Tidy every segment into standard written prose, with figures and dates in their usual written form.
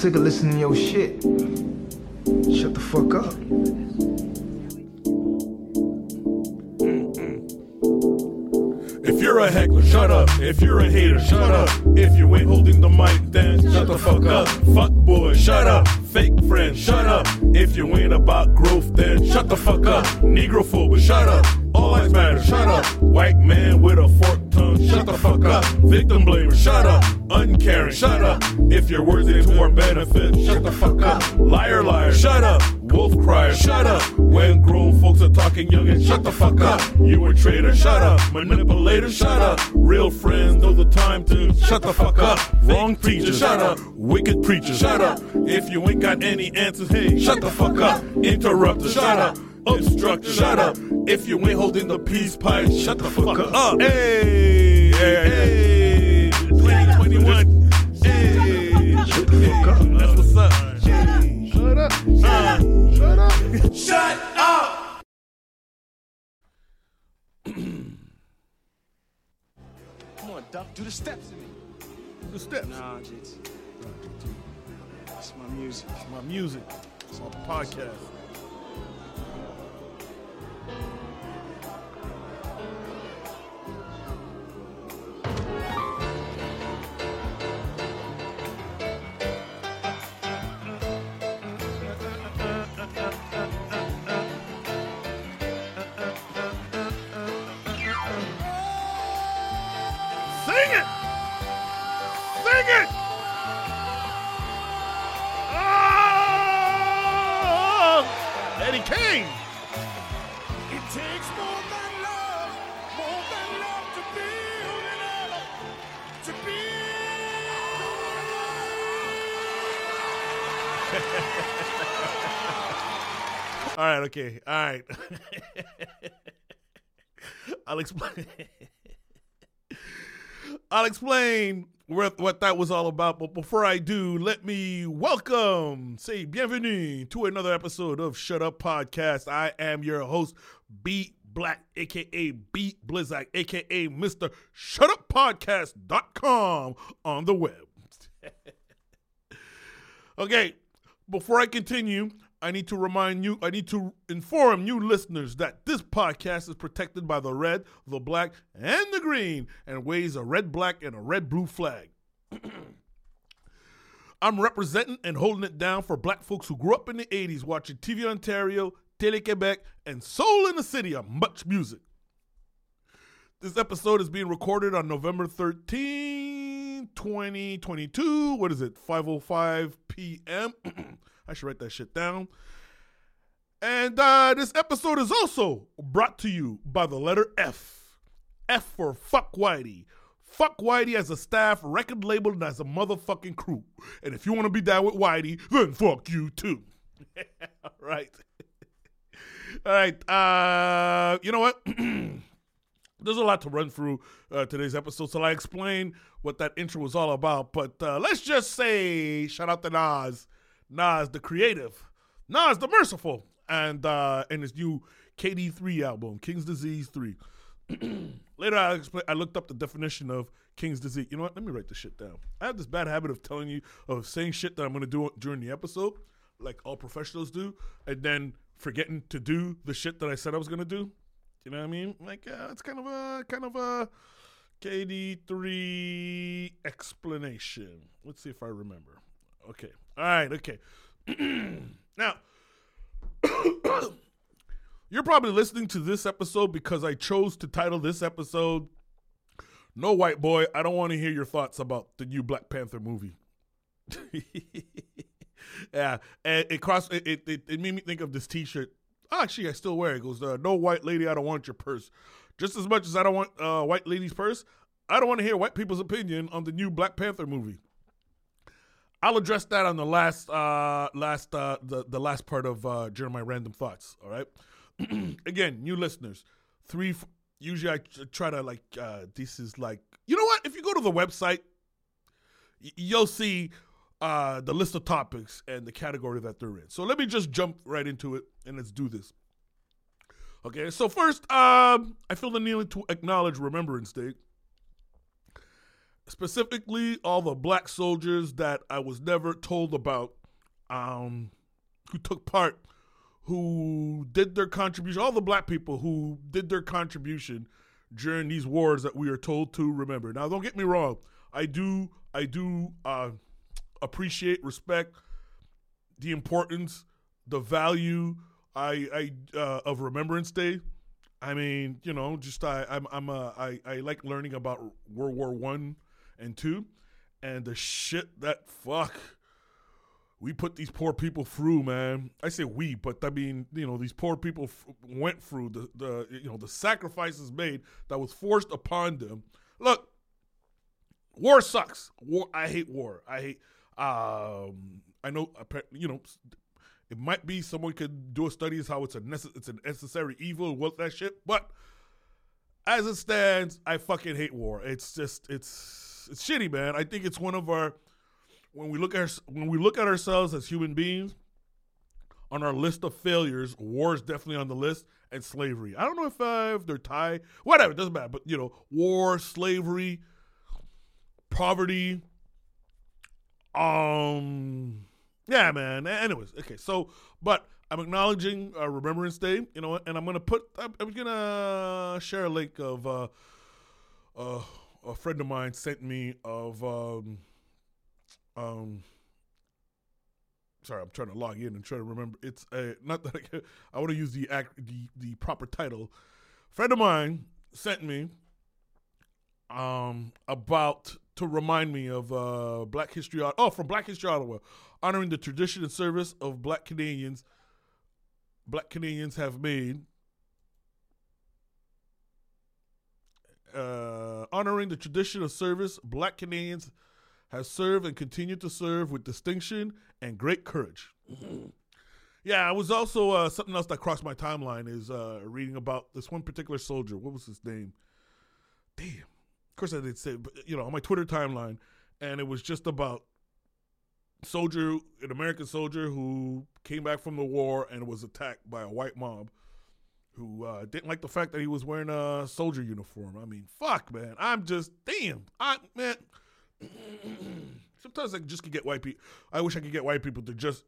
sick of listening to your shit. Shut the fuck up. If you're a heckler, shut up. If you're a hater, shut up. If you ain't holding the mic, then shut the fuck up. Fuck boy, shut up. Fake friend, shut up. If you ain't about growth, then shut the fuck up. Negrophobe, shut up. All lives matter, shut up. White man with a forked tongue, shut the fuck up. Victim blamer, shut up. Uncaring, shut up. If you're worthy to our benefit, shut the fuck up. Liar, liar, shut up. Wolf crier, shut up. When grown folks are talking young and shut the fuck up. You a traitor, shut up. Manipulator, shut up. Real friends know the time to shut the fuck up. Wrong preacher, shut up. Wicked preacher, shut up. If you ain't got any answers, hey, shut the fuck up. Interrupter, shut up. Obstructor, shut up. If you ain't holding the peace pipe, shut the fuck up. Hey, hey, 2021. Hey, shut the fuck up. That's what's up. Shut up. Shut up. Shut up. Come on, Duck, do the steps in me. The steps. Nah, JT. It's my music. It's my music. It's my podcast. All right, okay, all right. I'll explain what that was all about, but before I do, let me bienvenue to another episode of Shut Up Podcast. I am your host, Beat Black, a.k.a. Beat Blizzak, a.k.a. Mr. ShutUpPodcast.com on the web. Okay, before I continue, I need to inform you listeners that this podcast is protected by the red, the black, and the green, and waves a red, black, and a red, blue flag. I'm representing and holding it down for black folks who grew up in the 80s watching TV Ontario, Télé-Québec, and Soul in the City on Much Music. This episode is being recorded on November 13, 2022. What is it? 5:05 p.m. I should write that shit down. And this episode is also brought to you by the letter F. F for Fuck Whitey. Fuck Whitey as a staff, record label, and as a motherfucking crew. And if you want to be down with Whitey, then fuck you too. All right. All right. You know what? There's a lot to run through today's episode, so I explain what that intro was all about. But let's just say, shout out to Nas. Nas the creative, Nas the merciful, and his new KD3 album, King's Disease 3. Later, I looked up the definition of King's Disease. You know what? Let me write this shit down. I have this bad habit of saying shit that I'm going to do during the episode, like all professionals do, and then forgetting to do the shit that I said I was going to do. You know what I mean? Like, it's kind of a KD3 explanation. Let's see if I remember. Okay. All right. Okay. Now, you're probably listening to this episode because I chose to title this episode, No White Boy, I Don't Want to Hear Your Thoughts About the New Black Panther Movie. Yeah. And it made me think of this t-shirt. Actually, I still wear it. It goes, no white lady, I don't want your purse. Just as much as I don't want white lady's purse, I don't want to hear white people's opinion on the new Black Panther movie. I'll address that on the last part of Jeremiah Random Thoughts. All right. Again, new listeners. Usually I try to this is like, you know what? If you go to the website, you'll see the list of topics and the category that they're in. So let me just jump right into it and let's do this. Okay. So first, I feel the need to acknowledge Remembrance Day. specifically all the black soldiers that I was never told about, who took part, who did their contribution, all the black people who did their contribution during these wars that we are told to remember. Now, don't get me wrong. I do appreciate, respect the importance, the value of Remembrance Day. I mean, you know, just I like learning about World War I and II, and the shit that we put these poor people through, man. I say we, but I mean, you know, these poor people went through the sacrifices made that was forced upon them. Look, war sucks. I hate war. I know, you know, it might be someone could do a study as how it's a necessary evil, what that shit. But as it stands, I fucking hate war. It's just it's shitty, man. I think it's one of our when we look at ourselves as human beings, on our list of failures, war is definitely on the list, and slavery. I don't know if they're tied. Whatever, it doesn't matter. But you know, war, slavery, poverty. Yeah, man. Anyways, okay. So, but I'm acknowledging Remembrance Day, you know, and I'm gonna share a link of a friend of mine sent me of sorry, I'm trying to log in and try to remember. It's not that I want to use the proper title. A friend of mine sent me about to remind me of Black History. From Black History Ottawa, honoring the tradition and service of Black Canadians. Black Canadians have made. Honoring the tradition of service, Black Canadians has served and continue to serve with distinction and great courage. Yeah, I was also something else that crossed my timeline is reading about this one particular soldier. What was his name? Damn. Of course I didn't say it, but, you know, on my Twitter timeline, and it was just about an American soldier who came back from the war and was attacked by a white mob who didn't like the fact that he was wearing a soldier uniform. I mean, fuck, man. I'm just, man. Sometimes I just could get white people. I wish I could get white people to just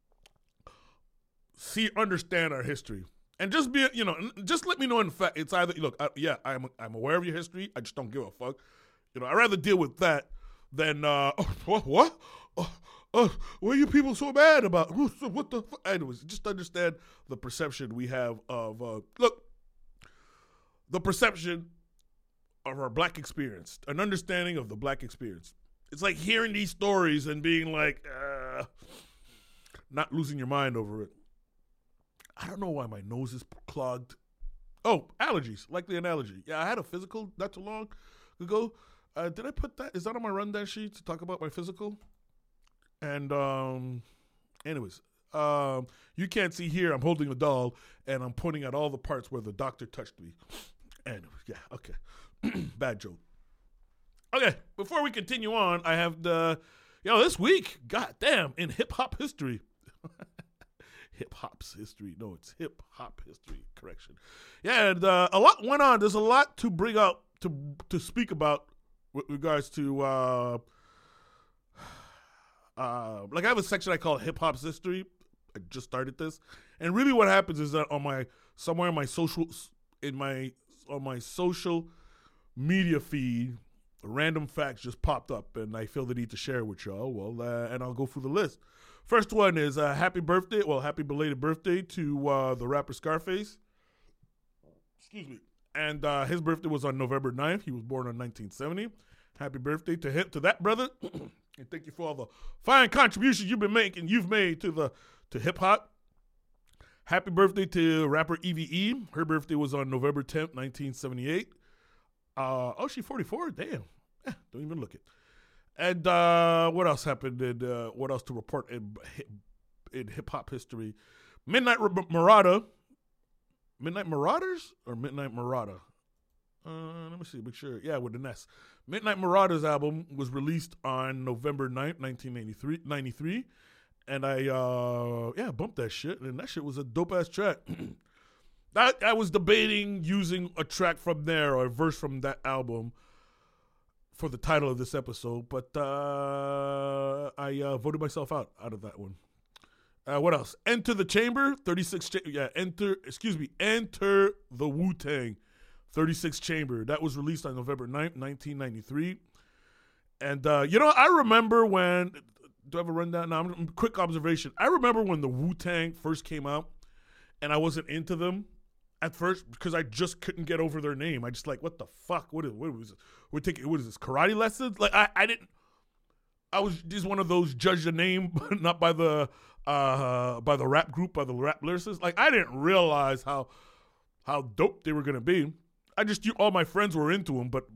understand our history, and just be, you know, just let me know. In fact, it's either look, I'm aware of your history. I just don't give a fuck. You know, I'd rather deal with that than what? Why are you people so mad about? What the fuck? Anyways, just understand the perception we have of the perception of our Black experience, an understanding of the Black experience. It's like hearing these stories and being like, not losing your mind over it. I don't know why my nose is clogged. Oh, allergies, likely an allergy. Yeah, I had a physical not too long ago. Did I put that? Is that on my rundown sheet to talk about my physical? And anyways, you can't see here. I'm holding a doll and I'm pointing at all the parts where the doctor touched me. Anyways, yeah, okay. Bad joke. Okay, before we continue on, I have this week, goddamn, in hip-hop history. Hip-hop's history. No, it's hip-hop history. Correction. Yeah, and a lot went on. There's a lot to bring up, to speak about with regards to, I have a section I call hip-hop's history. I just started this. And really what happens is that on my social media feed, random facts just popped up, and I feel the need to share it with y'all. Well, and I'll go through the list. First one is happy belated birthday to the rapper Scarface. Excuse me. And his birthday was on November 9th. He was born in 1970. Happy birthday to him, to that brother. And thank you for all the fine contributions you've made to hip hop. Happy birthday to rapper EVE. Her birthday was on November 10th, 1978. She's 44? Damn. Don't even look it. And what else happened? What else to report in hip-hop history? Midnight Marauders? Or Midnight Marauder? Let me see, make sure. Yeah, with an S. Midnight Marauders album was released on November 9th, 1993. And I bumped that shit. And that shit was a dope-ass track. I was debating using a track from there or a verse from that album for the title of this episode, but I voted myself out of that one. What else? Enter the Chamber, 36. Enter the Wu-Tang, 36 Chamber. That was released on November 9th, 1993. And, I remember when, do I have a rundown? No, quick observation. I remember when the Wu-Tang first came out, and I wasn't into them at first because I just couldn't get over their name. I just like, what the fuck? What is this? What is this, karate lessons? Like, I was just one of those judge the name, but not by the rap group, by the rap lyricists. Like, I didn't realize how dope they were gonna be. I just all my friends were into them, but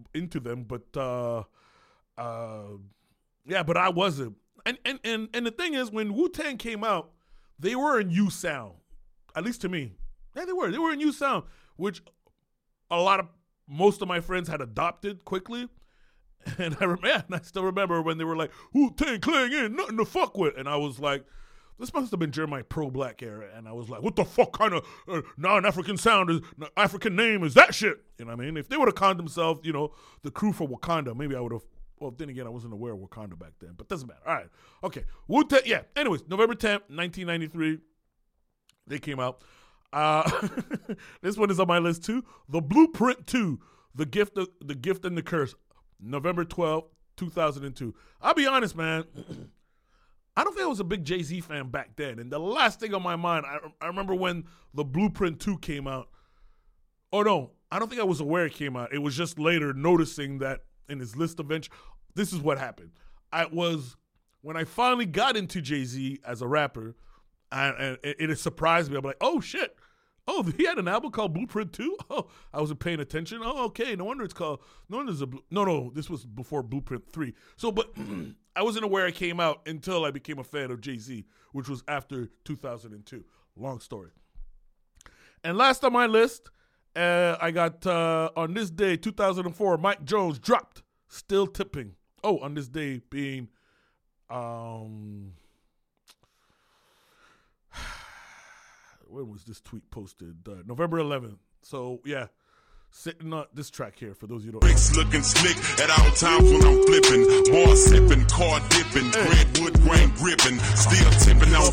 but I wasn't. And the thing is, when Wu-Tang came out, they were in U sound, at least to me. Yeah, they were. They were in U sound, which most of my friends had adopted quickly. And I still remember when they were like, Wu-Tang Clan ain't nothing to fuck with. And I was like, this must have been during my pro-black era. And I was like, what the fuck kind of non-African African name is that shit? You know what I mean? If they would have called themselves, the crew for Wakanda, maybe I would have. Well, then again, I wasn't aware of Wakanda back then. But doesn't matter. All right. Okay. Wu-Tang, yeah. Anyways, November 10th, 1993, they came out. This one is on my list too. The Blueprint 2, The Gift and the Curse, November 12th, 2002. I'll be honest, man. I don't think I was a big Jay-Z fan back then. And the last thing on my mind, I remember when The Blueprint 2 came out. Oh, no. I don't think I was aware it came out. It was just later noticing that in his list of this is what happened. When I finally got into Jay-Z as a rapper, and it surprised me. I'm like, oh, shit. Oh, he had an album called Blueprint 2? Oh, I wasn't paying attention. Oh, okay. No wonder this was before Blueprint 3. So, but I wasn't aware it came out until I became a fan of Jay-Z, which was after 2002. Long story. And last on my list, I got, on this day, 2004, Mike Jones dropped Still Tipping. Oh, on this day being, when was this tweet posted? November 11th. So, yeah, sitting on this track here for those of you who don't know. Bricks looking slick at all times when I'm flipping. Bar sipping, car dipping, redwood grain gripping. Still tipping on,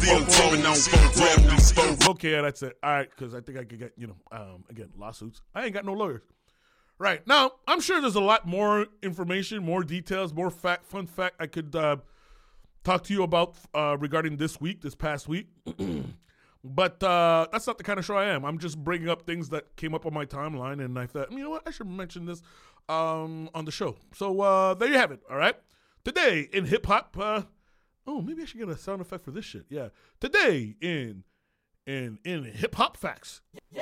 Okay, yeah, that's it. All right, because I think I could get, again, lawsuits. I ain't got no lawyers. Right. Now, I'm sure there's a lot more information, more details, more fun fact I could talk to you about regarding this past week. But that's not the kind of show I am. I'm just bringing up things that came up on my timeline, and I thought, you know what, I should mention this on the show. So there you have it, all right? Today in hip-hop, maybe I should get a sound effect for this shit. Yeah. Today in hip-hop facts.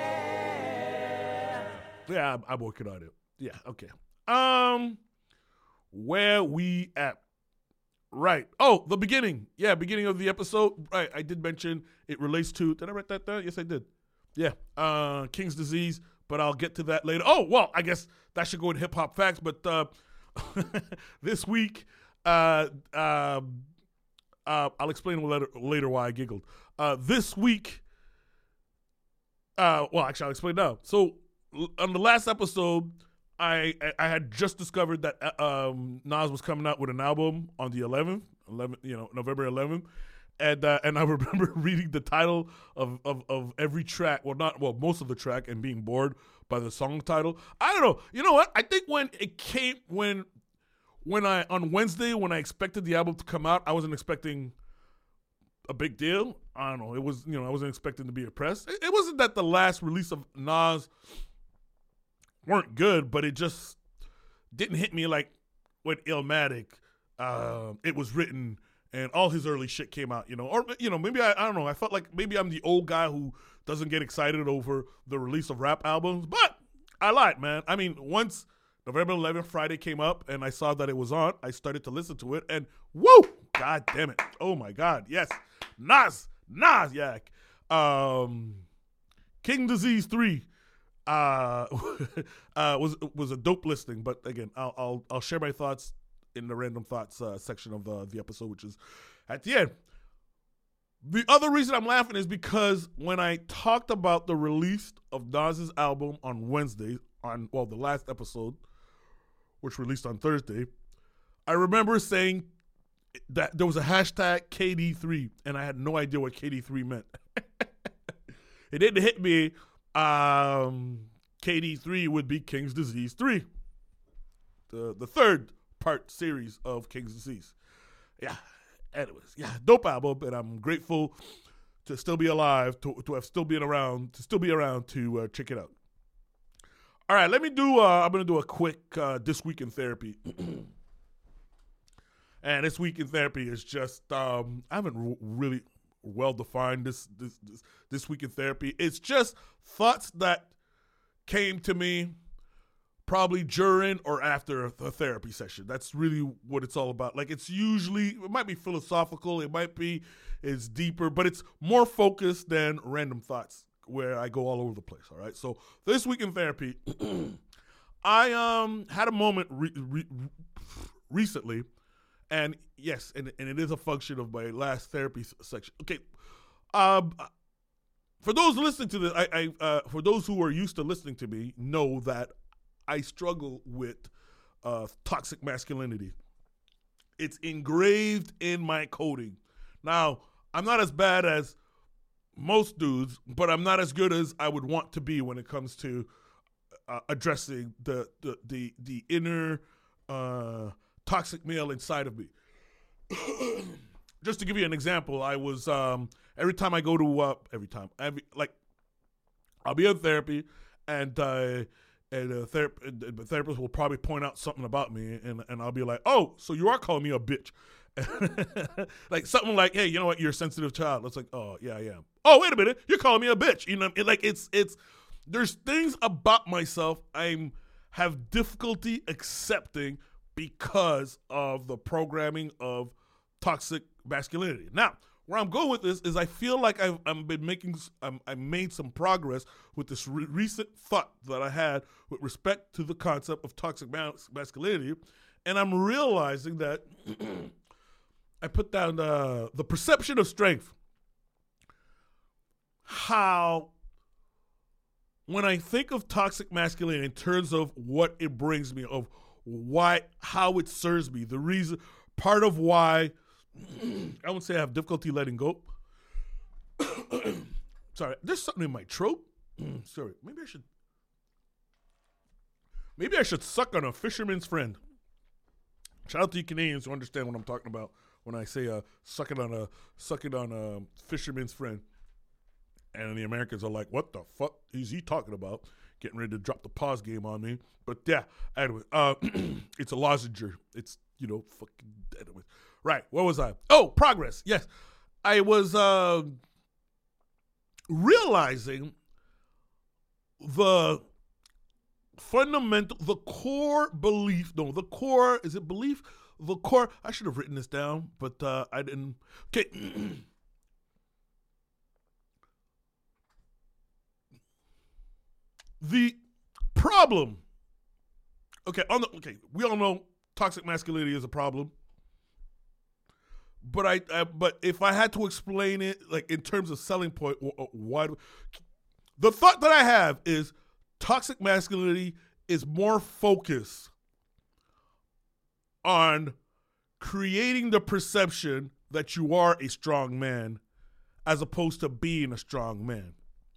Yeah, I'm working on it. Yeah, okay. Where we at? Right. Oh, the beginning. Yeah, beginning of the episode. Right, I did mention it relates to, did I write that down? Yes, I did. Yeah, King's Disease, but I'll get to that later. Oh, well, I guess that should go in hip-hop facts, but this week, I'll explain later why I giggled. This week, actually, I'll explain now. So, on the last episode, I had just discovered that Nas was coming out with an album on the 11th, November 11th, and I remember reading the title of every track, most of the track, and being bored by the song title. I don't know. You know what? I think when I on Wednesday when I expected the album to come out, I wasn't expecting a big deal. I don't know. It was I wasn't expecting to be impressed. It wasn't that the last release of Nas weren't good, but it just didn't hit me like when Illmatic, It Was Written, and all his early shit came out, or maybe I don't know. I felt like maybe I'm the old guy who doesn't get excited over the release of rap albums, but I lied, man. I mean, once November 11th, Friday came up and I saw that it was on, I started to listen to it, and whoa, god damn it. Oh my god, yes. Nas, yeah. King Disease 3 was a dope listing, but again, I'll share my thoughts in the random thoughts section of the episode, which is at the end. The other reason I'm laughing is because when I talked about the release of Nas's album on Wednesday, the last episode, which released on Thursday, I remember saying that there was a hashtag KD3, and I had no idea what KD3 meant. It didn't hit me. KD3 would be King's Disease 3, the third part series of King's Disease. Yeah. Anyways, yeah, dope album, and I'm grateful to still be alive, to have still been around, to check it out. All right, let me do. I'm gonna do a quick This Week in Therapy. And This Week in Therapy is just I haven't really well defined this Week in Therapy. It's just thoughts that came to me probably during or after a therapy session. That's really what it's all about. Like, it might be philosophical, it's deeper, but it's more focused than random thoughts where I go all over the place. All right. So This Week in Therapy, I had a moment recently. And yes, and it is a function of my last therapy section. Okay, for those listening to this, for those who are used to listening to me, know that I struggle with toxic masculinity. It's engraved in my coding. Now, I'm not as bad as most dudes, but I'm not as good as I would want to be when it comes to addressing the inner toxic male inside of me. Just to give you an example, I was every time I go to I'll be in therapy, and the therapist will probably point out something about me, and I'll be like, "Oh, so you are calling me a bitch?" Like something like, "Hey, you know what? You're a sensitive child." It's like, "Oh yeah, I am." "Oh, wait a minute, you're calling me a bitch." You know, it's there's things about myself I have difficulty accepting because of the programming of toxic masculinity. Now, where I'm going with this is I feel like I made some progress with this recent thought that I had with respect to the concept of toxic masculinity, and I'm realizing that I put down the perception of strength. How, when I think of toxic masculinity in terms of what it brings me, of how it serves me, the reason, part of why I would say I have difficulty letting go. Sorry, there's something in my throat. Sorry, maybe I should suck on a fisherman's friend. Shout out to you Canadians who understand what I'm talking about when I say suck it on a fisherman's friend. And the Americans are like, "What the fuck is he talking about?" Getting ready to drop the pause game on me. But yeah, anyway, it's a lozenger. It's, fucking, anyway. Right, where was I? Oh, progress. Yes. I was realizing the core belief. No, the core, is it belief? The core, I should have written this down, but I didn't. Okay. The problem. Okay, we all know toxic masculinity is a problem. But but if I had to explain it, like in terms of selling point, why? The thought that I have is toxic masculinity is more focused on creating the perception that you are a strong man, as opposed to being a strong man.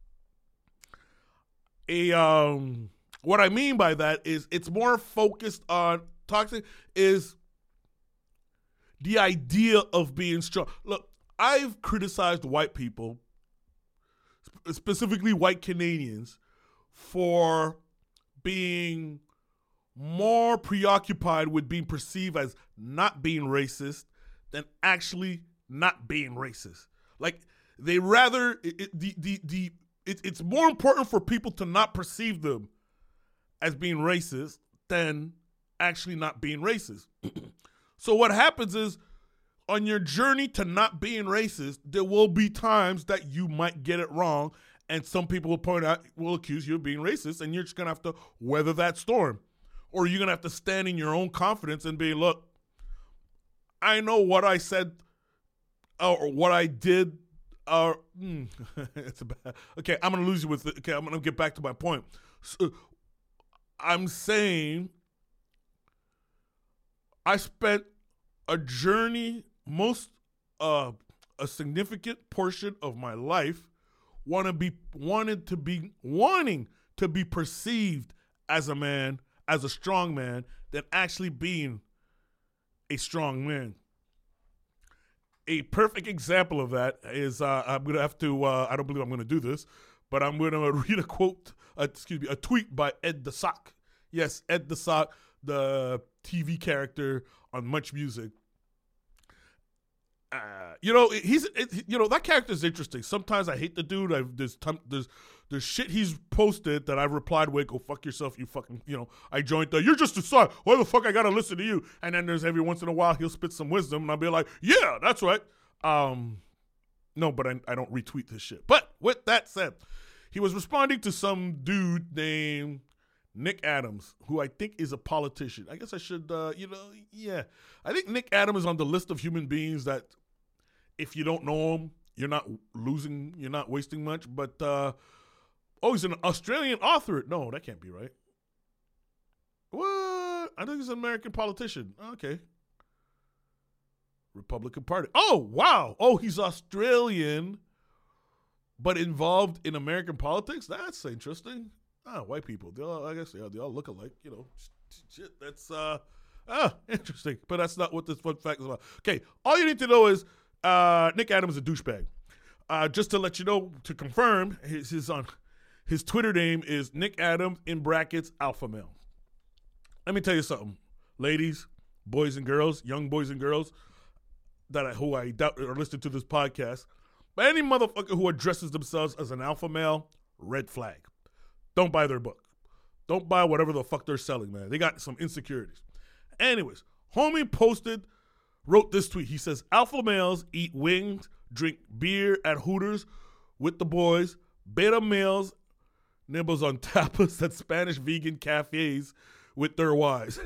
What I mean by that is it's more focused on toxic is the idea of being strong. Look, I've criticized white people, specifically white Canadians, for being more preoccupied with being perceived as not being racist than actually not being racist. Like, they rather it's more important for people to not perceive them as being racist than actually not being racist. So what happens is, on your journey to not being racist, there will be times that you might get it wrong, and some people will accuse you of being racist, and you're just going to have to weather that storm. Or you're going to have to stand in your own confidence and be, look, I know what I said or what I did. It's bad. Okay, I'm going to lose you with it. Okay, I'm going to get back to my point. So, I'm saying I spent a significant portion of my life wanting to be perceived as a man, as a strong man, than actually being a strong man. A perfect example of that is I'm gonna have to. I don't believe I'm gonna do this, but I'm gonna read a tweet by Ed the Sock. Yes, Ed the Sock, the TV character on Much Music. That character is interesting. Sometimes I hate the dude. There's shit he's posted that I've replied with, go fuck yourself, you fucking, I joined you're just a son. Why the fuck I gotta listen to you? And then there's every once in a while he'll spit some wisdom and I'll be like, yeah, that's right. No, but I don't retweet this shit. But with that said, he was responding to some dude named Nick Adams, who I think is a politician. I guess I should, I think Nick Adams is on the list of human beings that if you don't know him, you're not losing, you're not wasting much. But, he's an Australian author. No, that can't be right. What? I think he's an American politician. Okay. Republican Party. Oh, wow. Oh, he's Australian, but involved in American politics? That's interesting. White people. I guess they all look alike. Shit. That's interesting. But that's not what this fun fact is about. Okay, all you need to know is Nick Adams is a douchebag. Just to let you know, to confirm, his Twitter name is Nick Adams in brackets alpha male. Let me tell you something, ladies, boys and girls, young boys and girls who I doubt are listening to this podcast. But any motherfucker who addresses themselves as an alpha male, red flag. Don't buy their book. Don't buy whatever the fuck they're selling, man. They got some insecurities. Anyways, homie wrote this tweet. He says, alpha males eat wings, drink beer at Hooters with the boys. Beta males nibbles on tapas at Spanish vegan cafes with their wives.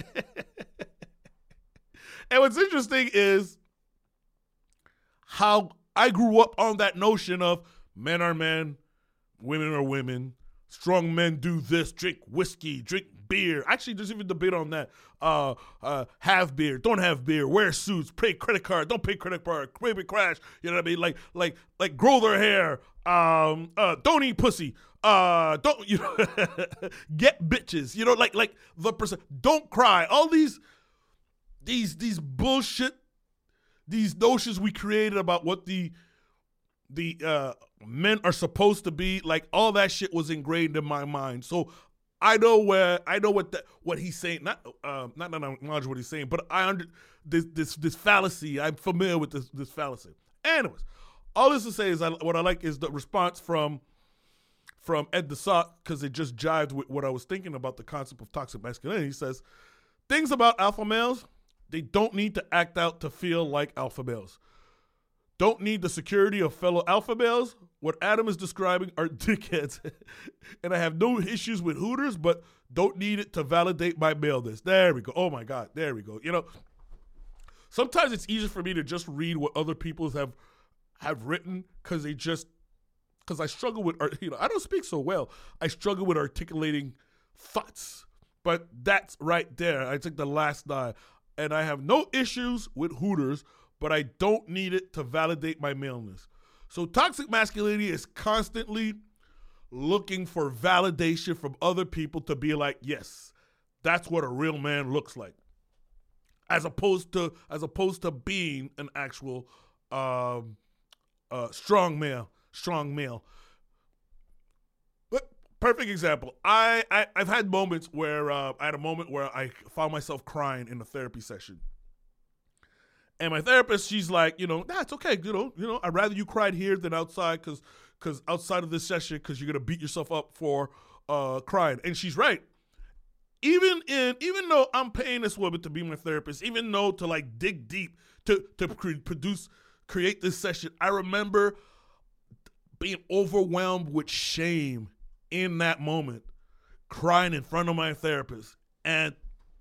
And what's interesting is how I grew up on that notion of men are men, women are women. Strong men do this, drink whiskey, drink beer. Actually, there's even debate on that. Have beer, don't have beer, wear suits, pay credit card, don't pay credit card, baby crash. You know what I mean? Like grow their hair. Don't eat pussy. Don't get bitches. Like the person. Don't cry. All these bullshit, these notions we created about what the men are supposed to be, like all that shit was ingrained in my mind. So I know what he's saying. Not that I acknowledge what he's saying, but this fallacy. I'm familiar with this fallacy. Anyways, all this to say is what I like is the response from Ed the Sock, because it just jived with what I was thinking about the concept of toxic masculinity. He says, things about alpha males, they don't need to act out to feel like alpha males. Don't need the security of fellow alpha males. What Adam is describing are dickheads. And I have no issues with Hooters, but don't need it to validate my maleness. There we go. Oh my God. There we go. Sometimes it's easier for me to just read what other people have written because I struggle with, I don't speak so well. I struggle with articulating thoughts. But that's right there. I took the last line. And I have no issues with Hooters, but I don't need it to validate my maleness. So toxic masculinity is constantly looking for validation from other people to be like, yes, that's what a real man looks like. As opposed to being an actual strong male. But perfect example. I've had moments where I had a moment where I found myself crying in a therapy session. And my therapist, she's like, it's okay. I'd rather you cried here than outside because outside of this session, because you're going to beat yourself up for crying. And she's right. Even though I'm paying this woman to be my therapist, even though to like dig deep to create this session, I remember being overwhelmed with shame in that moment, crying in front of my therapist. And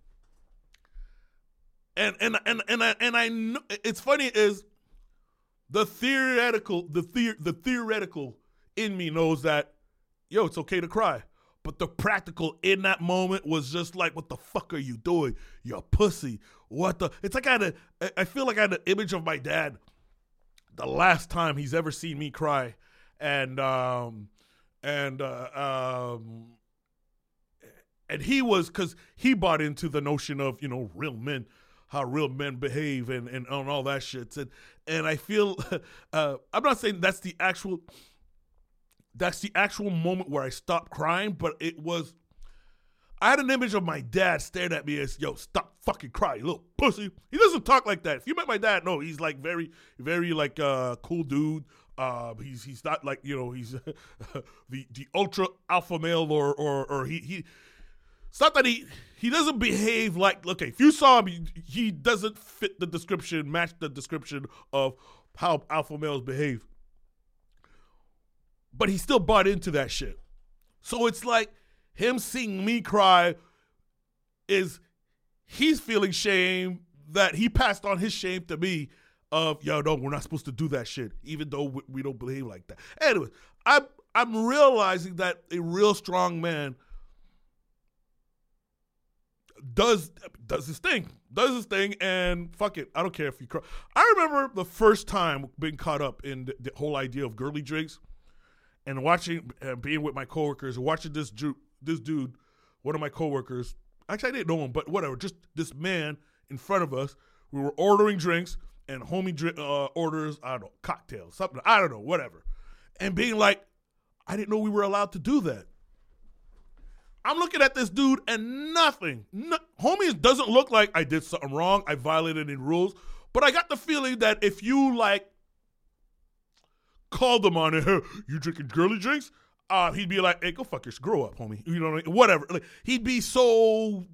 I know it's funny is the theoretical in me knows that, it's okay to cry. But the practical in that moment was just like, what the fuck are you doing? You're a pussy. what the? It's like I feel like I had an image of my dad the last time he's ever seen me cry. And he was, because he bought into the notion of, you know, real men, how real men behave and all that shit. And I feel, I'm not saying that's the actual moment where I stopped crying, but it was, I had an image of my dad staring at me as, yo, stop fucking crying, you little pussy. He doesn't talk like that. If you met my dad, no, he's like very, very like cool dude. He's not like, you know, he's the ultra alpha male or he it's not that he doesn't behave like, okay, if you saw him, he doesn't fit the description, match the description of how alpha males behave. But he still bought into that shit. So it's like him seeing me cry he's feeling shame that he passed on his shame to me of, yo, no, we're not supposed to do that shit, even though we don't behave like that. Anyway, I'm realizing that a real strong man does his thing, and fuck it, I don't care if you cry. I remember the first time being caught up in the whole idea of girly drinks and watching, being with my coworkers, watching this dude, one of my coworkers, actually I didn't know him, but whatever, just this man in front of us. We were ordering drinks, and homie orders, I don't know, cocktails, something, I don't know, whatever. And being like, I didn't know we were allowed to do that. I'm looking at this dude and nothing. Homie doesn't look like I did something wrong, I violated any rules, but I got the feeling that if you like called him on it, hey, you drinking girly drinks? He'd be like, hey, go fuck yourself, grow up, homie. You know what I mean? Whatever. Like, he'd be so,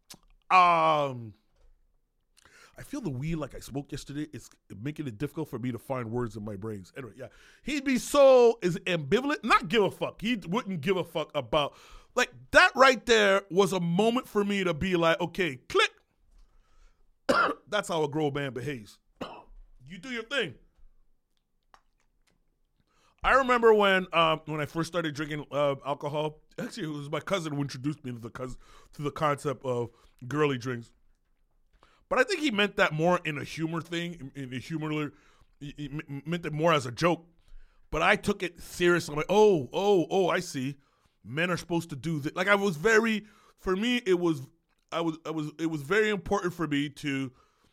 I feel the weed like I smoked yesterday. It's making it difficult for me to find words in my brains. Anyway, yeah. He'd be so ambivalent, not give a fuck. He wouldn't give a fuck about, like, that right there was a moment for me to be like, okay, click. That's how a grown man behaves. You do your thing. I remember when I first started drinking alcohol. Actually, it was my cousin who introduced me to the concept of girly drinks. But I think he meant that more in a humor thing, he meant it more as a joke. But I took it seriously. I'm like, oh, I see. Men are supposed to do this. Like, for me, it was very important for me to,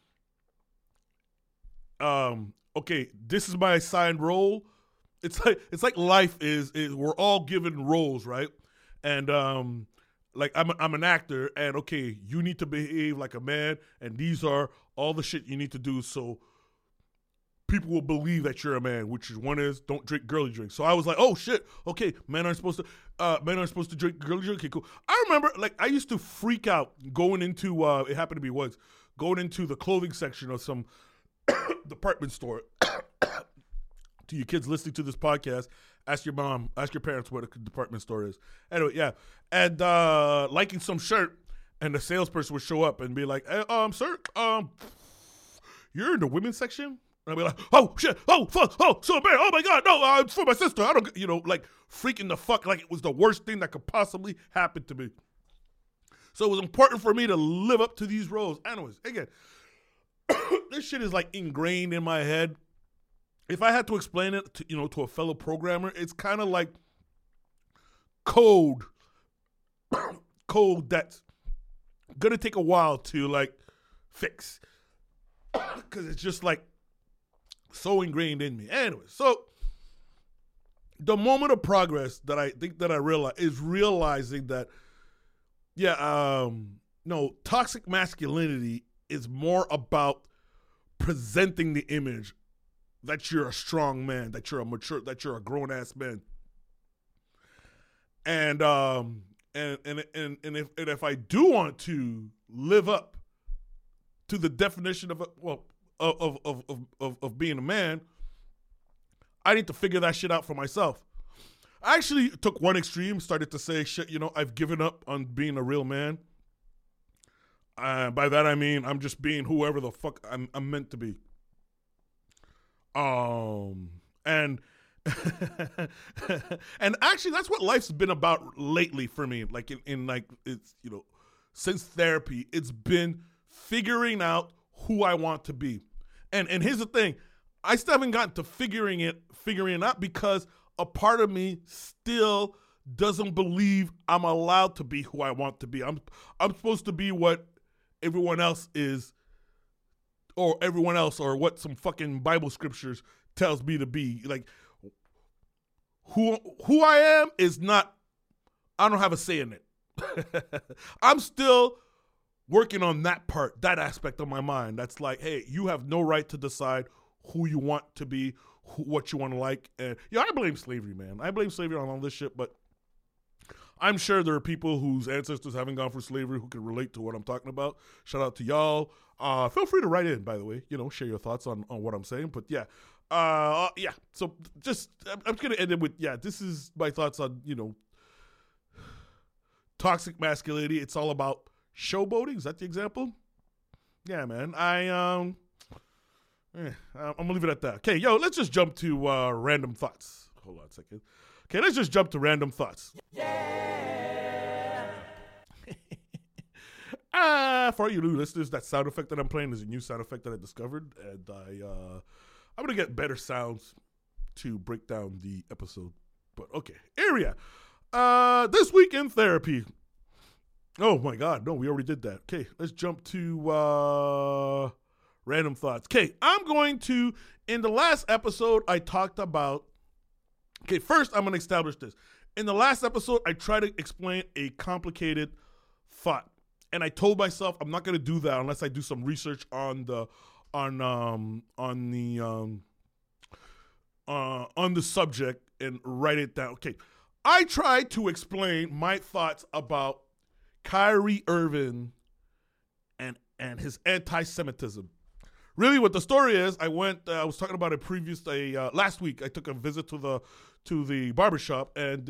okay, this is my assigned role. It's like life is we're all given roles, right? And like I'm an actor, and okay, you need to behave like a man, and these are all the shit you need to do so people will believe that you're a man. Which is one is don't drink girly drinks. So I was like, oh shit, okay, men aren't supposed to drink girly drinks. Okay, cool. I remember like I used to freak out going into it happened to be once going into the clothing section of some department store. To you kids listening to this podcast, ask your mom, ask your parents what a department store is. Anyway, yeah. And liking some shirt, and the salesperson would show up and be like, hey, sir, you're in the women's section? And I'd be like, oh, shit, oh, fuck, oh, so bad, oh, my God, no, it's for my sister. I don't, like freaking the fuck like it was the worst thing that could possibly happen to me. So it was important for me to live up to these roles. Anyways, again, this shit is like ingrained in my head. If I had to explain it to a fellow programmer, it's kind of like code that's gonna take a while to like fix, because it's just like so ingrained in me. Anyway, so the moment of progress that I think that I realize is realizing that, toxic masculinity is more about presenting the image that you're a strong man, that you're a mature, that you're a grown ass man. And if I do want to live up to the definition of being a man, I need to figure that shit out for myself. I actually took one extreme, started to say shit, I've given up on being a real man. By that I mean I'm just being whoever the fuck I'm meant to be. And and actually that's what life's been about lately for me. Like in like it's since therapy, it's been figuring out who I want to be. And here's the thing. I still haven't gotten to figuring it out because a part of me still doesn't believe I'm allowed to be who I want to be. I'm supposed to be what everyone else is, or what some fucking Bible scriptures tells me to be. Like, who I am is not, I don't have a say in it. I'm still working on that part, that aspect of my mind. That's like, hey, you have no right to decide who you want to be, what you want to like. And I blame slavery, man. I blame slavery on all this shit, but I'm sure there are people whose ancestors haven't gone through slavery who can relate to what I'm talking about. Shout out to y'all. Feel free to write in, by the way, share your thoughts on what I'm saying. But yeah. So just, I'm going to end it with, this is my thoughts on, toxic masculinity. It's all about showboating. Is that the example? Yeah, man. I'm gonna leave it at that. Okay, let's just jump to random thoughts. Hold on a second. Okay, let's just jump to random thoughts. Yeah. For you new listeners, that sound effect that I'm playing is a new sound effect that I discovered, and I'm gonna get better sounds to break down the episode. But okay, area. This week in therapy. Oh my God, no, we already did that. Okay, let's jump to random thoughts. Okay, I'm going to, in the last episode, I talked about, first I'm going to establish this. In the last episode, I tried to explain a complicated thought. And I told myself I'm not going to do that unless I do some research on the subject and write it down. Okay, I tried to explain my thoughts about Kyrie Irving and his anti-Semitism. Really, what the story is, I was talking about it last week. I took a visit to the barbershop and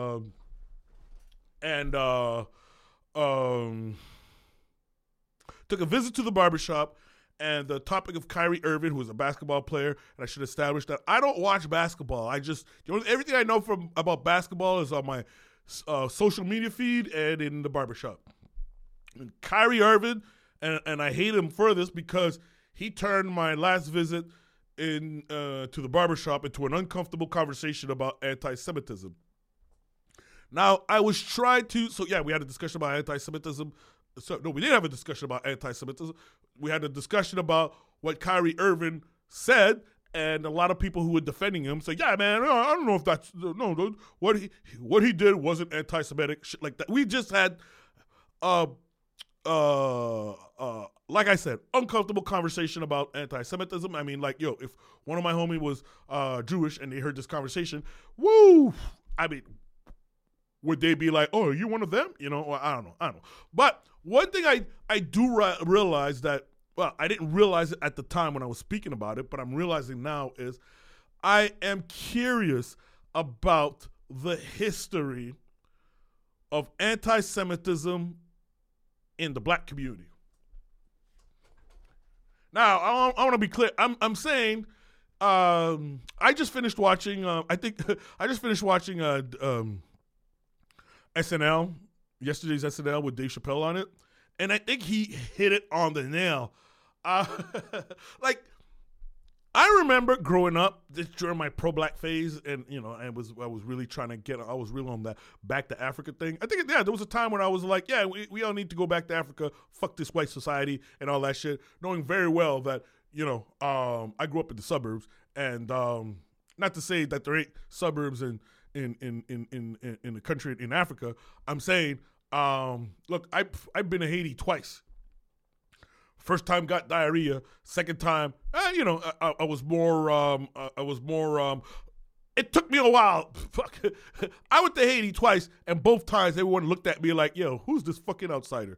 took a visit to the barbershop, and the topic of Kyrie Irving, who was a basketball player, and I should establish that I don't watch basketball. I just, everything I know about basketball is on my social media feed and in the barbershop. And Kyrie Irving, and I hate him for this because he turned my last visit to the barbershop into an uncomfortable conversation about anti-Semitism. Now, I was trying to, we had a discussion about anti-Semitism. No, we didn't have a discussion about anti-Semitism. We had a discussion about what Kyrie Irving said, and a lot of people who were defending him say, yeah, man, I don't know if that's, no, what he did wasn't anti-Semitic, shit like that. We just had, like I said, uncomfortable conversation about anti-Semitism. I mean, like, if one of my homies was Jewish and they heard this conversation, woo! I mean, would they be like, oh, are you one of them? Or I don't know. But one thing I do realize that, well, I didn't realize it at the time when I was speaking about it, but I'm realizing now is I am curious about the history of anti-Semitism in the black community. Now, I want to be clear. I'm saying I just finished watching. I just finished watching SNL, yesterday's SNL with Dave Chappelle on it, and I think he hit it on the nail. Like, I remember growing up during my pro-black phase, and I was really trying to I was really on that back to Africa thing. I think there was a time when I was like, we all need to go back to Africa, fuck this white society and all that shit, knowing very well that I grew up in the suburbs, and not to say that there ain't suburbs in the country in Africa. I'm saying, look, I've been to Haiti twice. First time got diarrhea. Second time, I was more. It took me a while. Fuck. I went to Haiti twice, and both times everyone looked at me like, "Yo, who's this fucking outsider?"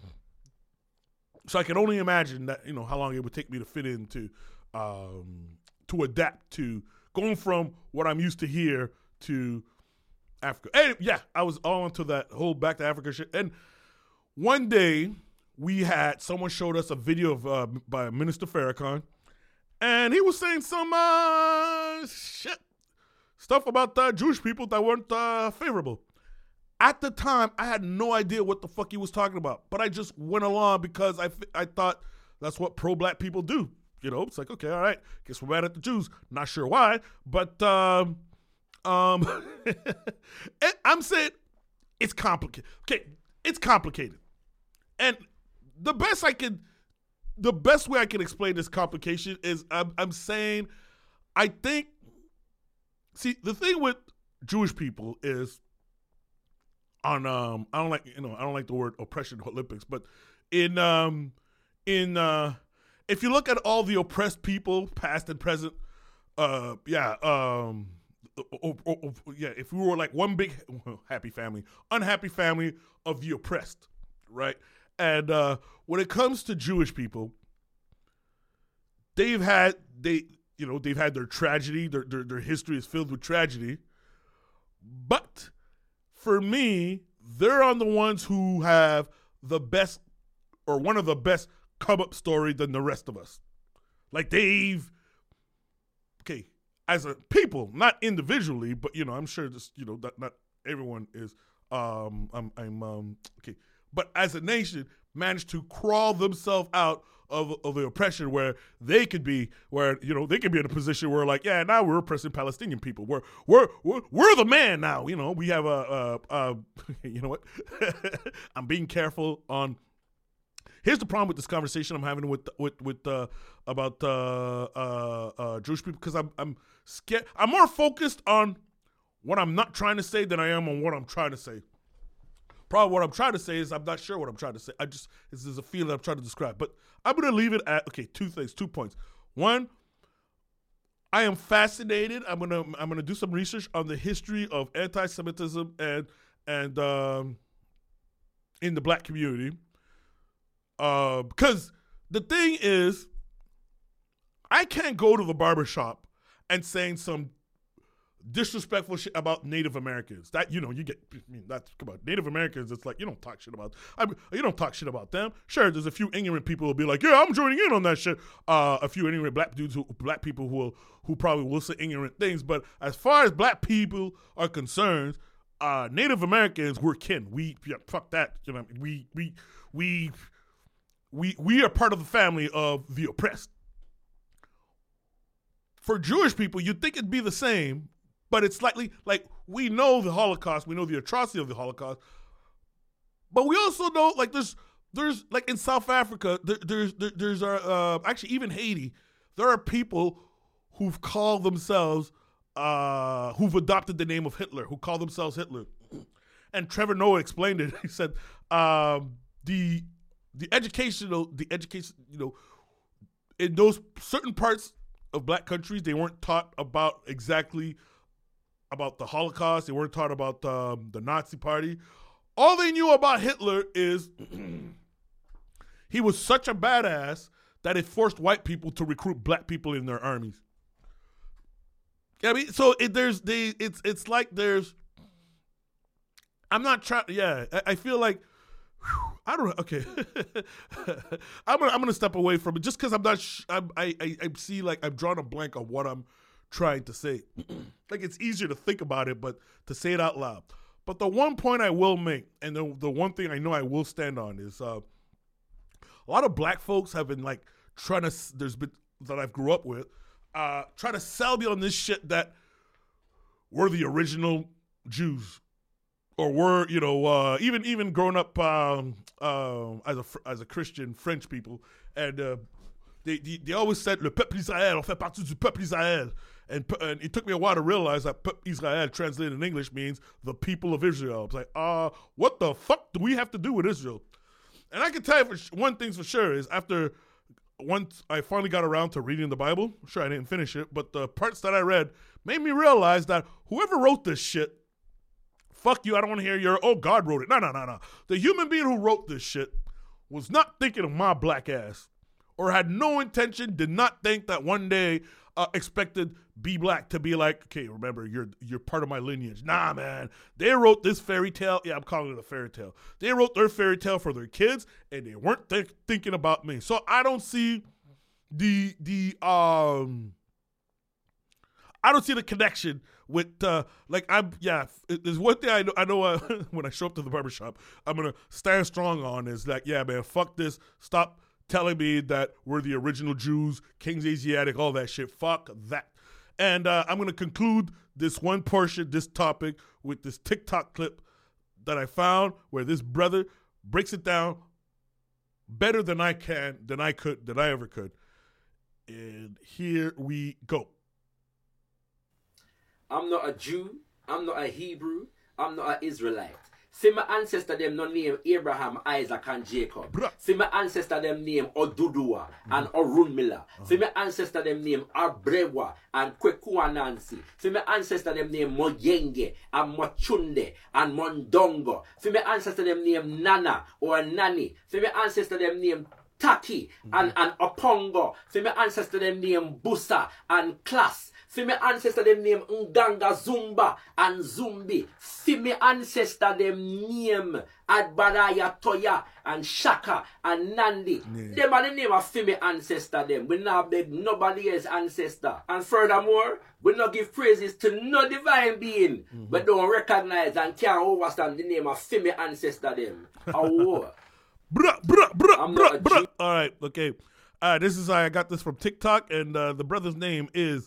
So I can only imagine that how long it would take me to fit in to adapt to going from what I'm used to here to Africa. And I was all into that whole back to Africa shit. And one day, someone showed us a video of by Minister Farrakhan, and he was saying some stuff about Jewish people that weren't favorable. At the time, I had no idea what the fuck he was talking about, but I just went along because I thought that's what pro-black people do. You know, it's like, okay, all right, guess we're mad at the Jews. Not sure why, but I'm saying it's complicated. Okay, it's complicated, and the best way I can explain this complication is I'm saying I think. See, the thing with Jewish people is I don't like the word oppression Olympics, but in if you look at all the oppressed people, past and present, if we were like one big happy family, unhappy family of the oppressed, right? And when it comes to Jewish people, they've had their tragedy, their history is filled with tragedy, but for me, they're on the ones who have the best or one of the best come up story than the rest of us. Like as a people, not individually, but I'm sure this, that not everyone is but as a nation managed to crawl themselves out of the oppression where they could be in a position where like, yeah, now we're oppressing Palestinian people. We're the man now. We have you know what? I'm being careful on. Here's the problem with this conversation I'm having about Jewish people, because I'm scared. I'm more focused on what I'm not trying to say than I am on what I'm trying to say. Probably what I'm trying to say is I'm not sure what I'm trying to say. This is a feeling I'm trying to describe. But I'm going to leave it at, 2 points. One, I am fascinated. I'm gonna do some research on the history of anti-Semitism and in the black community. Because the thing is, I can't go to the barbershop and saying some disrespectful shit about Native Americans. That that's come on. Native Americans, it's like you don't talk shit about them. Sure, there's a few ignorant people who'll be like, yeah, I'm joining in on that shit. A few ignorant black people who probably will say ignorant things. But as far as black people are concerned, Native Americans, we're kin. Fuck that. We are part of the family of the oppressed. For Jewish people, you'd think it'd be the same, but it's slightly like we know the Holocaust, we know the atrocity of the Holocaust, but we also know like there's like in South Africa, there's actually even Haiti, there are people who've called themselves who've adopted the name of Hitler, who call themselves Hitler, and Trevor Noah explained it. He said the education, in those certain parts of black countries, they weren't taught about the Holocaust. They weren't taught about the Nazi Party. All they knew about Hitler is he was such a badass that it forced white people to recruit black people in their armies. I mean, so it's like there's. I'm not trying. Yeah, I feel like. I don't know. Okay, I'm gonna step away from it just because I'm not. I see like I'm drawing a blank on what I'm trying to say. Like it's easier to think about it, but to say it out loud. But the one point I will make, and the one thing I know I will stand on is a lot of black folks have been like trying to. There's been that I've grew up with, trying to sell me on this shit that we're the original Jews. Or were even growing up as a Christian French people, and they always said le peuple Israël, on fait partie du peuple Israël, and it took me a while to realize that peuple Israël translated in English means the people of Israel. I was like, what the fuck do we have to do with Israel? And I can tell you one thing for sure is once I finally got around to reading the Bible, sure I didn't finish it, but the parts that I read made me realize that whoever wrote this shit. Fuck you, I don't want to hear God wrote it. No. The human being who wrote this shit was not thinking of my black ass or had no intention, did not think that one day expected Be Black to be like, okay, remember, you're part of my lineage. Nah, man. They wrote this fairy tale. Yeah, I'm calling it a fairy tale. They wrote their fairy tale for their kids, and they weren't thinking about me. So I don't see I don't see the connection with there's one thing I know when I show up to the barbershop, I'm gonna stand strong on is like, yeah, man, fuck this. Stop telling me that we're the original Jews, Kings Asiatic, all that shit. Fuck that. And I'm gonna conclude this one portion, this topic, with this TikTok clip that I found where this brother breaks it down better than I ever could. And here we go. I'm not a Jew. I'm not a Hebrew. I'm not an Israelite. See my ancestor them no name Abraham, Isaac and Jacob. See my ancestor them name Oduduwa and Orunmila. See my ancestor them name Abrewa and Kwekuanansi. See my ancestor them name Moyenge and Mochunde and Mondongo. See my ancestor them name Nana or Nani. See my ancestor them name Taki and Opongo. See my ancestor them name Busa and Klas. See my ancestor them name Nganga Zumba and Zumbi. See my ancestor them name Adbaraya Toya and Shaka and Nandi. Yeah. Them are the name of female ancestor them. We not beg nobody else's ancestor. And furthermore, we not give praises to no divine being. But don't recognize and can't overstand the name of female ancestor them. Or bruh. All right, okay. This is I got this from TikTok, and the brother's name is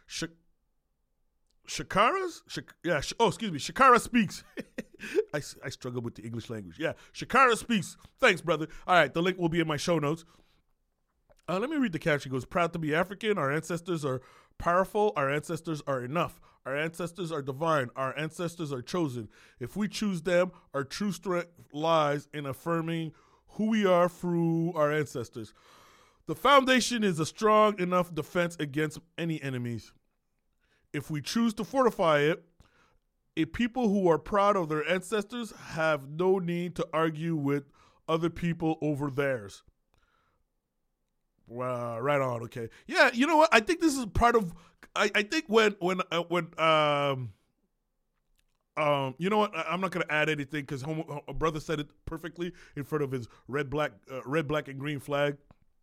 Shakara Speaks. I struggle with the English language. Yeah, Shakara Speaks. Thanks, brother. All right, the link will be in my show notes. Let me read the caption. It goes, proud to be African. Our ancestors are powerful. Our ancestors are enough. Our ancestors are divine. Our ancestors are chosen. If we choose them, our true strength lies in affirming who we are through our ancestors. The foundation is a strong enough defense against any enemies. If we choose to fortify it, a people who are proud of their ancestors have no need to argue with other people over theirs. Wow, right on. Okay, yeah. You know what? I think this is part of. I think when you know what? I'm not gonna add anything because a brother said it perfectly in front of his red, black, and green flag.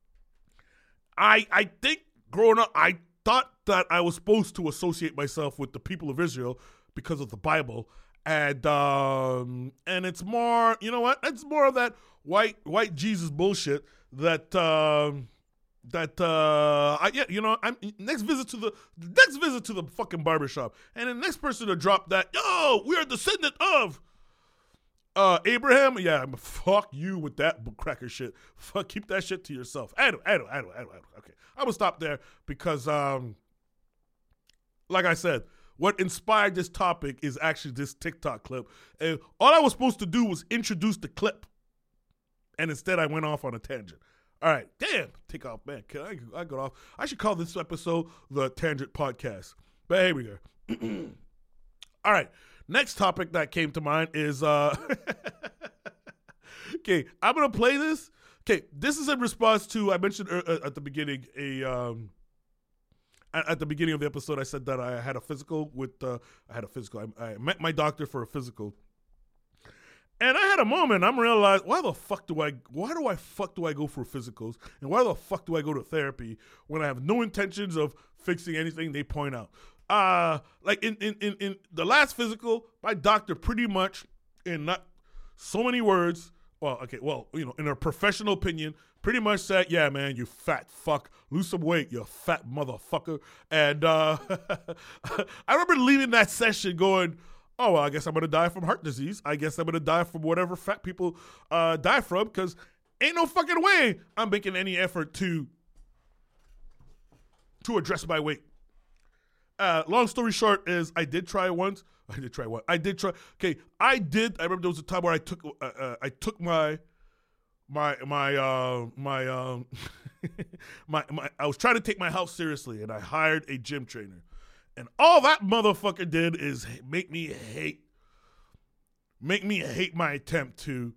I think growing up, I thought that I was supposed to associate myself with the people of Israel because of the Bible, and it's more, you know what? It's more of that white Jesus bullshit that next visit to the fucking barbershop, and the next person to drop that, yo, we are descendant of Abraham. Yeah, fuck you with that cracker shit. Fuck, keep that shit to yourself. I don't. Okay, I'm gonna stop there because, like I said, what inspired this topic is actually this TikTok clip. And all I was supposed to do was introduce the clip, and instead I went off on a tangent. All right, damn, take off, man. I got off. I should call this episode the Tangent Podcast. But here we go. All right, next topic that came to mind is okay, I'm gonna play this. Okay, this is in response to, I mentioned at the beginning at the beginning of the episode, I said that I had a physical with I met my doctor for a physical. And I had a moment. I'm realized, why do I fuck do I go for physicals, and why the fuck do I go to therapy when I have no intentions of fixing anything they point out? Like in the last physical, my doctor pretty much, in not so many words, in her professional opinion, pretty much said, yeah, man, you fat fuck, lose some weight, you fat motherfucker. And I remember leaving that session going, oh, well, I guess I'm going to die from heart disease. I guess I'm going to die from whatever fat people die from, because ain't no fucking way I'm making any effort to address my weight. Long story short is I did try once. I remember there was a time where I took my I was trying to take my health seriously, and I hired a gym trainer. And all that motherfucker did is make me hate my attempt to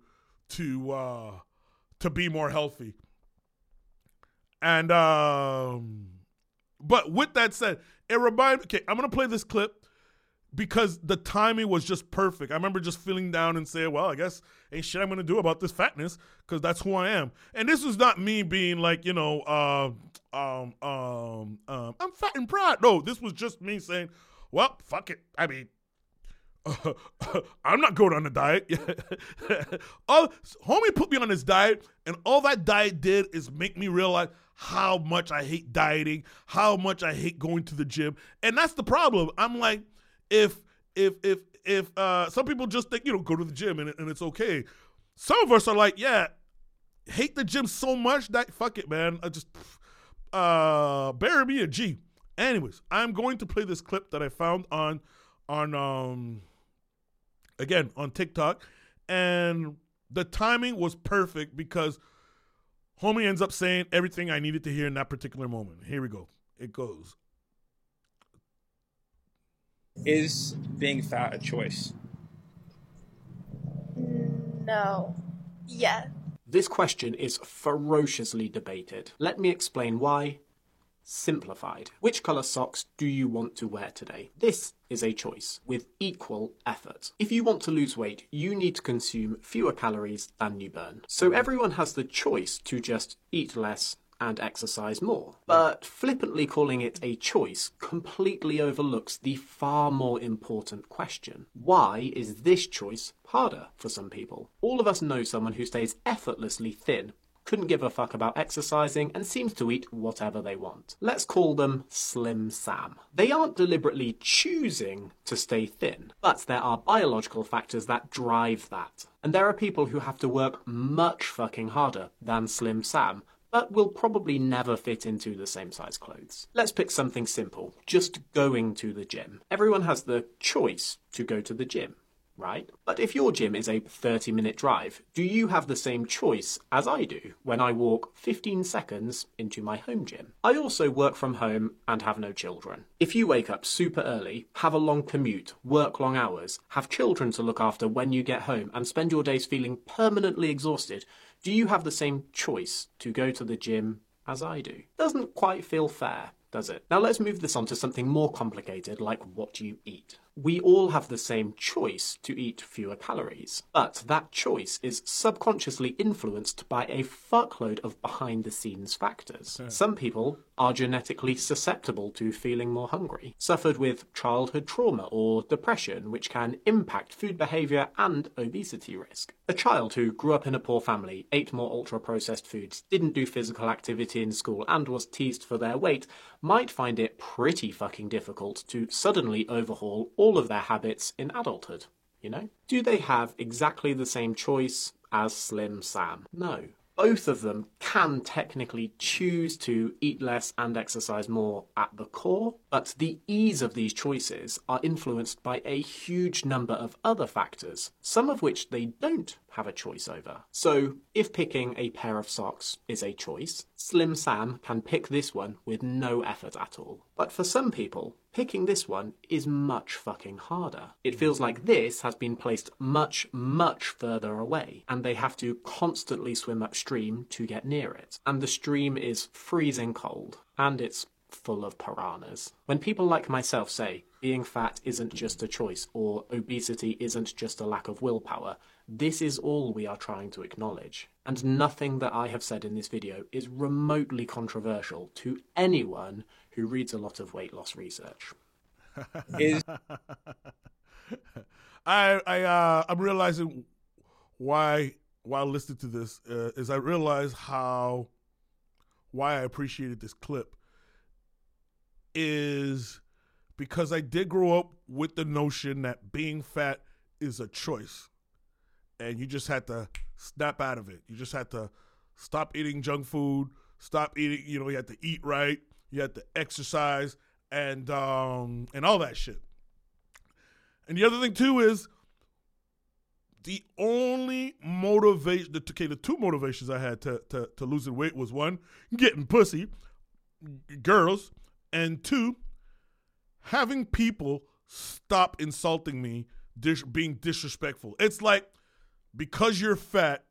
be more healthy. And but with that said, it reminded. Okay, I'm gonna play this clip. because the timing was just perfect. I remember just feeling down and saying, well, I guess ain't shit I'm going to do about this fatness because that's who I am. And this was not me being like, you know, I'm fat and proud. No, this was just me saying, well, fuck it. I mean, I'm not going on a diet. Homie put me on this diet, and all that diet did is make me realize how much I hate dieting, how much I hate going to the gym. And that's the problem. I'm like, if some people just think, you know, go to the gym and it's okay. Some of us are like, yeah, hate the gym so much that fuck it, man. I just bury me a G. Anyways, I'm going to play this clip that I found on TikTok, and the timing was perfect because homie ends up saying everything I needed to hear in that particular moment. Here we go. It goes. Is being fat a choice? No. Yeah. This question is ferociously debated. Let me explain why. Simplified. Which colour socks do you want to wear today? This is a choice with equal effort. If you want to lose weight, you need to consume fewer calories than you burn. So everyone has the choice to just eat less and exercise more. But flippantly calling it a choice completely overlooks the far more important question. Why is this choice harder for some people? All of us know someone who stays effortlessly thin, couldn't give a fuck about exercising, and seems to eat whatever they want. Let's call them Slim Sam. They aren't deliberately choosing to stay thin, but there are biological factors that drive that. And there are people who have to work much fucking harder than Slim Sam, but will probably never fit into the same size clothes. Let's pick something simple, just going to the gym. Everyone has the choice to go to the gym, right? But if your gym is a 30-minute drive, do you have the same choice as I do when I walk 15 seconds into my home gym? I also work from home and have no children. If you wake up super early, have a long commute, work long hours, have children to look after when you get home, and spend your days feeling permanently exhausted, do you have the same choice to go to the gym as I do? Doesn't quite feel fair, does it? Now let's move this on to something more complicated, like what you eat. We all have the same choice to eat fewer calories, but that choice is subconsciously influenced by a fuckload of behind-the-scenes factors. Some people are genetically susceptible to feeling more hungry, suffered with childhood trauma or depression, which can impact food behaviour and obesity risk. A child who grew up in a poor family, ate more ultra-processed foods, didn't do physical activity in school, and was teased for their weight might find it pretty fucking difficult to suddenly overhaul all of their habits in adulthood, you know? Do they have exactly the same choice as Slim Sam? No. Both of them can technically choose to eat less and exercise more at the core, but the ease of these choices are influenced by a huge number of other factors, some of which they don't have a choice over. So, if picking a pair of socks is a choice, Slim Sam can pick this one with no effort at all. But for some people, picking this one is much fucking harder. It feels like this has been placed much, much further away, and they have to constantly swim upstream to get near it. And the stream is freezing cold, and it's full of piranhas. When people like myself say being fat isn't just a choice, or obesity isn't just a lack of willpower, this is all we are trying to acknowledge. And nothing that I have said in this video is remotely controversial to anyone who reads a lot of weight loss research. I'm realizing why, while listening to this, is I realize why I appreciated this clip is because I did grow up with the notion that being fat is a choice. And you just had to snap out of it. You just had to stop eating junk food, stop eating, you had to eat right, you had to exercise, and all that shit. And the other thing, too, is the only motivation, the two motivations I had to losing weight was, one, getting pussy, girls, and two, having people stop insulting me, being disrespectful. It's like, because you're fat,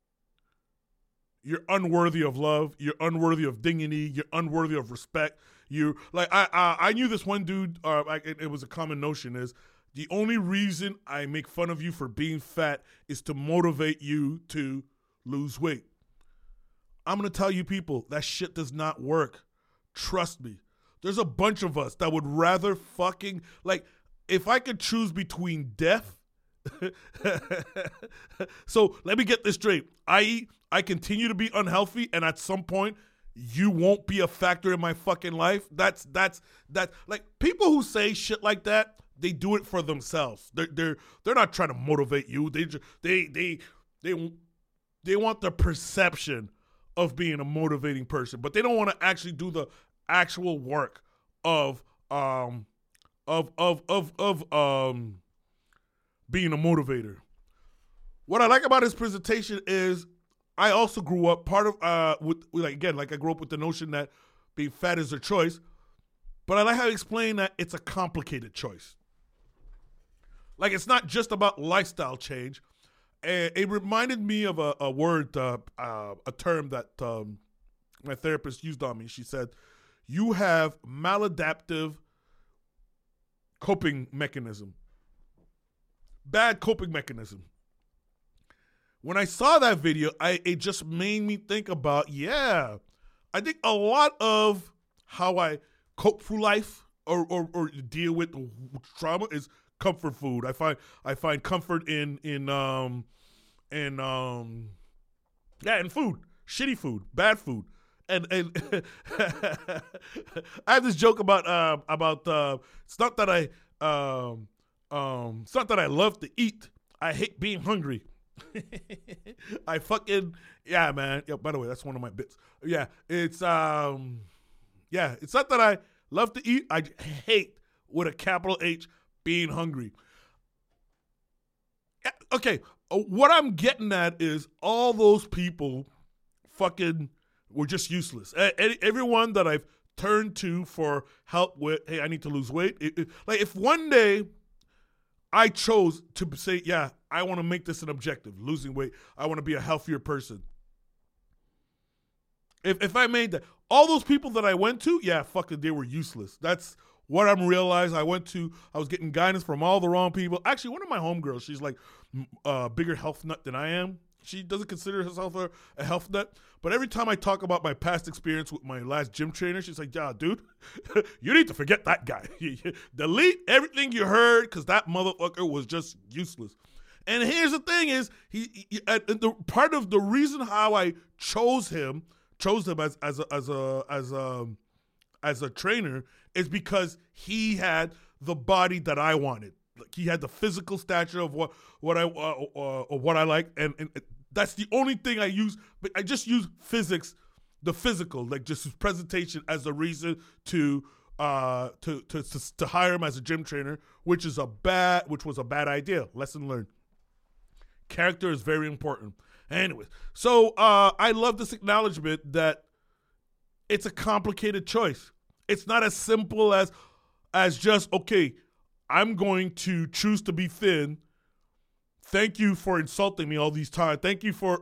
you're unworthy of love, you're unworthy of dignity, you're unworthy of respect, you like I knew this one dude. It was a common notion is the only reason I make fun of you for being fat is to motivate you to lose weight. I'm gonna tell you people that shit does not work. Trust me. There's a bunch of us that would rather fucking like if I could choose between death. So let me get this straight. I continue to be unhealthy, and at some point, you won't be a factor in my fucking life. That's like people who say shit like that. They do it for themselves. They're not trying to motivate you. They want the perception of being a motivating person, but they don't want to actually do the actual work of being a motivator. What I like about his presentation is I also grew up part of with I grew up with the notion that being fat is a choice, but I like how he explained that it's a complicated choice. Like it's not just about lifestyle change. It reminded me of a word, a term that my therapist used on me. She said, "You have maladaptive coping mechanism." Bad coping mechanism. When I saw that video, it just made me think about, I think a lot of how I cope through life or deal with trauma is comfort food. I find comfort in food, shitty food, bad food. And I have this joke about it's not that it's not that I love to eat. I hate being hungry. I fucking man. Yeah, by the way, that's one of my bits. Yeah, it's it's not that I love to eat. I hate with a capital H being hungry. Okay, what I'm getting at is all those people fucking were just useless. Everyone that I've turned to for help with, hey, I need to lose weight. Like if one day I chose to say, I want to make this an objective, losing weight. I want to be a healthier person. If I made that, all those people that I went to, they were useless. That's what I'm realizing. I was getting guidance from all the wrong people. Actually, one of my homegirls, she's like a bigger health nut than I am. She doesn't consider herself a health nut. But every time I talk about my past experience with my last gym trainer, she's like, dude, you need to forget that guy. Delete everything you heard because that motherfucker was just useless. And here's the thing is, part of the reason how I chose him as a trainer is because he had the body that I wanted. Like he had the physical stature of what I like, and that's the only thing I use. But I just use physics, the physical, like just his presentation as a reason to hire him as a gym trainer, which was a bad idea. Lesson learned. Character is very important. Anyways, so I love this acknowledgement that it's a complicated choice. It's not as simple as just, okay, I'm going to choose to be thin. Thank you for insulting me all these times. Thank you for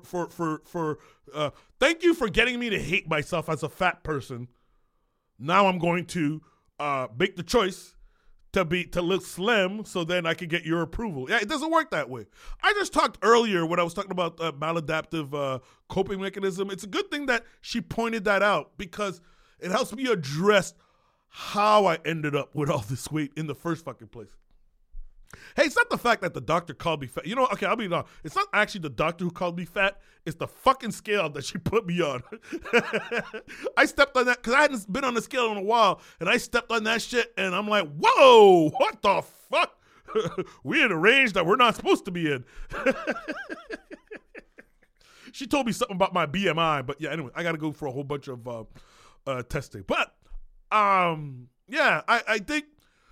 getting me to hate myself as a fat person. Now I'm going to make the choice to look slim so then I can get your approval. Yeah, it doesn't work that way. I just talked earlier when I was talking about maladaptive coping mechanism. It's a good thing that she pointed that out because it helps me address how I ended up with all this weight in the first fucking place. Hey, it's not the fact that the doctor called me fat. You know, okay, I'll be honest. It's not actually the doctor who called me fat. It's the fucking scale that she put me on. I stepped on that because I hadn't been on the scale in a while, and I stepped on that shit, and I'm like, whoa, what the fuck? We're in a range that we're not supposed to be in. She told me something about my BMI, but yeah, anyway, I got to go for a whole bunch of testing. But, I think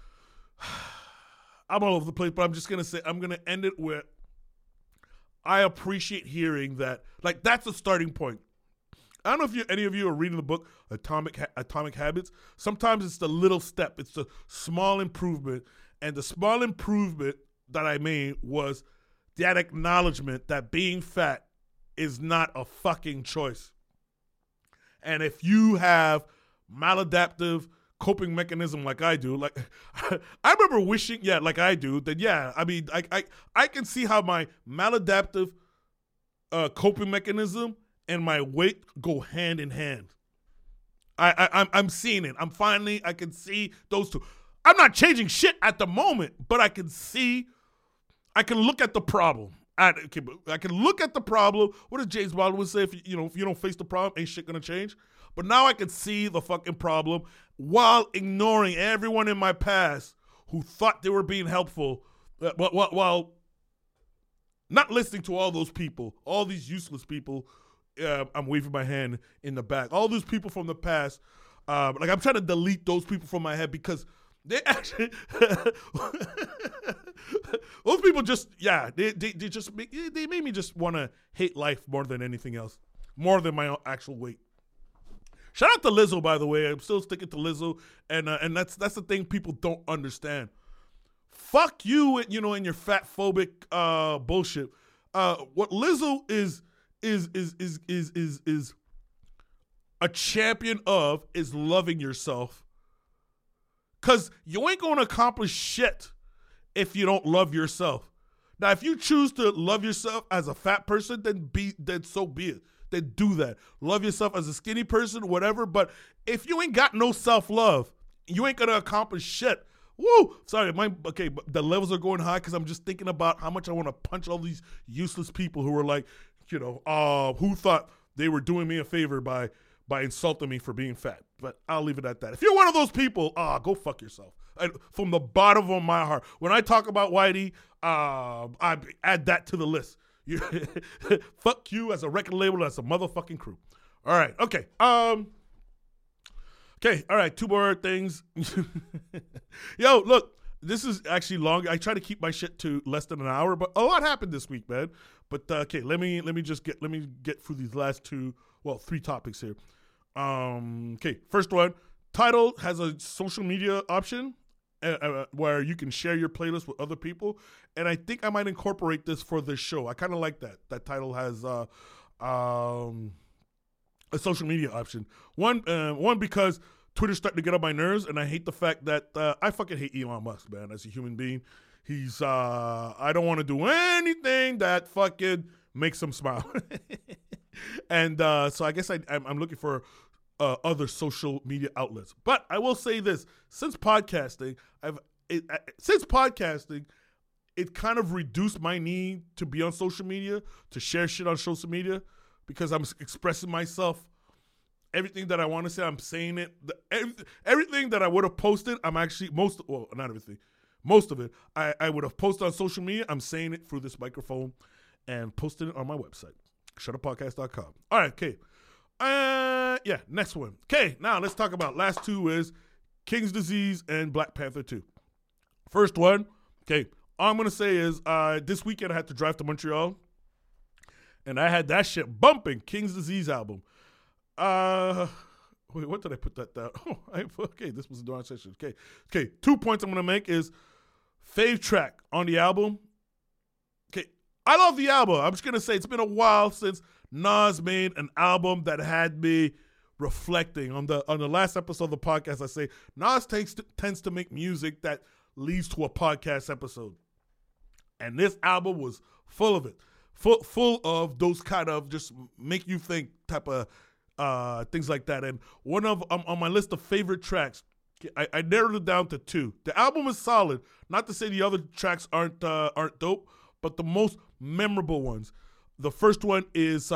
I'm all over the place, but I'm just going to say, I'm going to end it with, I appreciate hearing that, like, that's a starting point. I don't know if any of you are reading the book, Atomic Habits. Sometimes it's the little step. It's the small improvement. And the small improvement that I made was that acknowledgement that being fat is not a fucking choice. And if you have maladaptive coping mechanism like I do, like I remember wishing, like I do, that I mean, I can see how my maladaptive coping mechanism and my weight go hand in hand. I'm seeing it. I can see those two. I'm not changing shit at the moment, but I can look at the problem. I can look at the problem. What does James Baldwin say? If you don't face the problem, ain't shit gonna change. But now I can see the fucking problem while ignoring everyone in my past who thought they were being helpful, while not listening to all those people, all these useless people. I'm waving my hand in the back. All those people from the past, like I'm trying to delete those people from my head because they actually, those people just, they made me just want to hate life more than anything else, more than my actual weight. Shout out to Lizzo, by the way. I'm still sticking to Lizzo, and that's the thing people don't understand. Fuck you, and your fat phobic bullshit. What Lizzo is a champion of is loving yourself. Cause you ain't gonna accomplish shit if you don't love yourself. Now, if you choose to love yourself as a fat person, then so be it. Then do that. Love yourself as a skinny person, whatever. But if you ain't got no self-love, you ain't gonna accomplish shit. Woo! Sorry, but the levels are going high because I'm just thinking about how much I want to punch all these useless people who are like, who thought they were doing me a favor by insulting me for being fat. But I'll leave it at that. If you're one of those people, go fuck yourself. From the bottom of my heart. When I talk about Whitey, I add that to the list. Fuck you as a record label, as a motherfucking crew. All right, okay. Okay, all right, 2 more things. Yo, look, this is actually long. I try to keep my shit to less than an hour, but a lot happened this week, man. But okay, let me get through these last 3 topics here. Okay, first one. Tidal has a social media option where you can share your playlist with other people, and I think I might incorporate this for this show. I kind of like that Tidal has a social media option. One because Twitter's starting to get on my nerves, and I hate the fact that I fucking hate Elon Musk, man. As a human being, he's I don't want to do anything that fucking makes him smile. And so I guess I'm looking for other social media outlets. But I will say this: since podcasting, it kind of reduced my need to be on social media, to share shit on social media, because I'm expressing myself. Everything that I want to say, I'm saying it. Everything that I would have posted, I'm actually not everything. Most of it, I would have posted on social media. I'm saying it through this microphone and posting it on my website, shutterpodcast.com. All right, okay. Next one. Okay, now let's talk about last 2 is King's Disease and Black Panther 2. First one, okay, all I'm going to say is this weekend I had to drive to Montreal, and I had that shit bumping, King's Disease album. Wait, what did I put that down? Okay, this was the wrong section. Okay, 2 points I'm going to make is fave track on the album. Okay, I love the album. I'm just going to say it's been a while since Nas made an album that had me reflecting. On the last episode of the podcast, I say Nas tends to make music that leads to a podcast episode. And this album was full of it. Full of those kind of just make you think type of things like that. And one of on my list of favorite tracks, I narrowed it down to 2. The album is solid. Not to say the other tracks aren't dope, but the most memorable ones. The first one is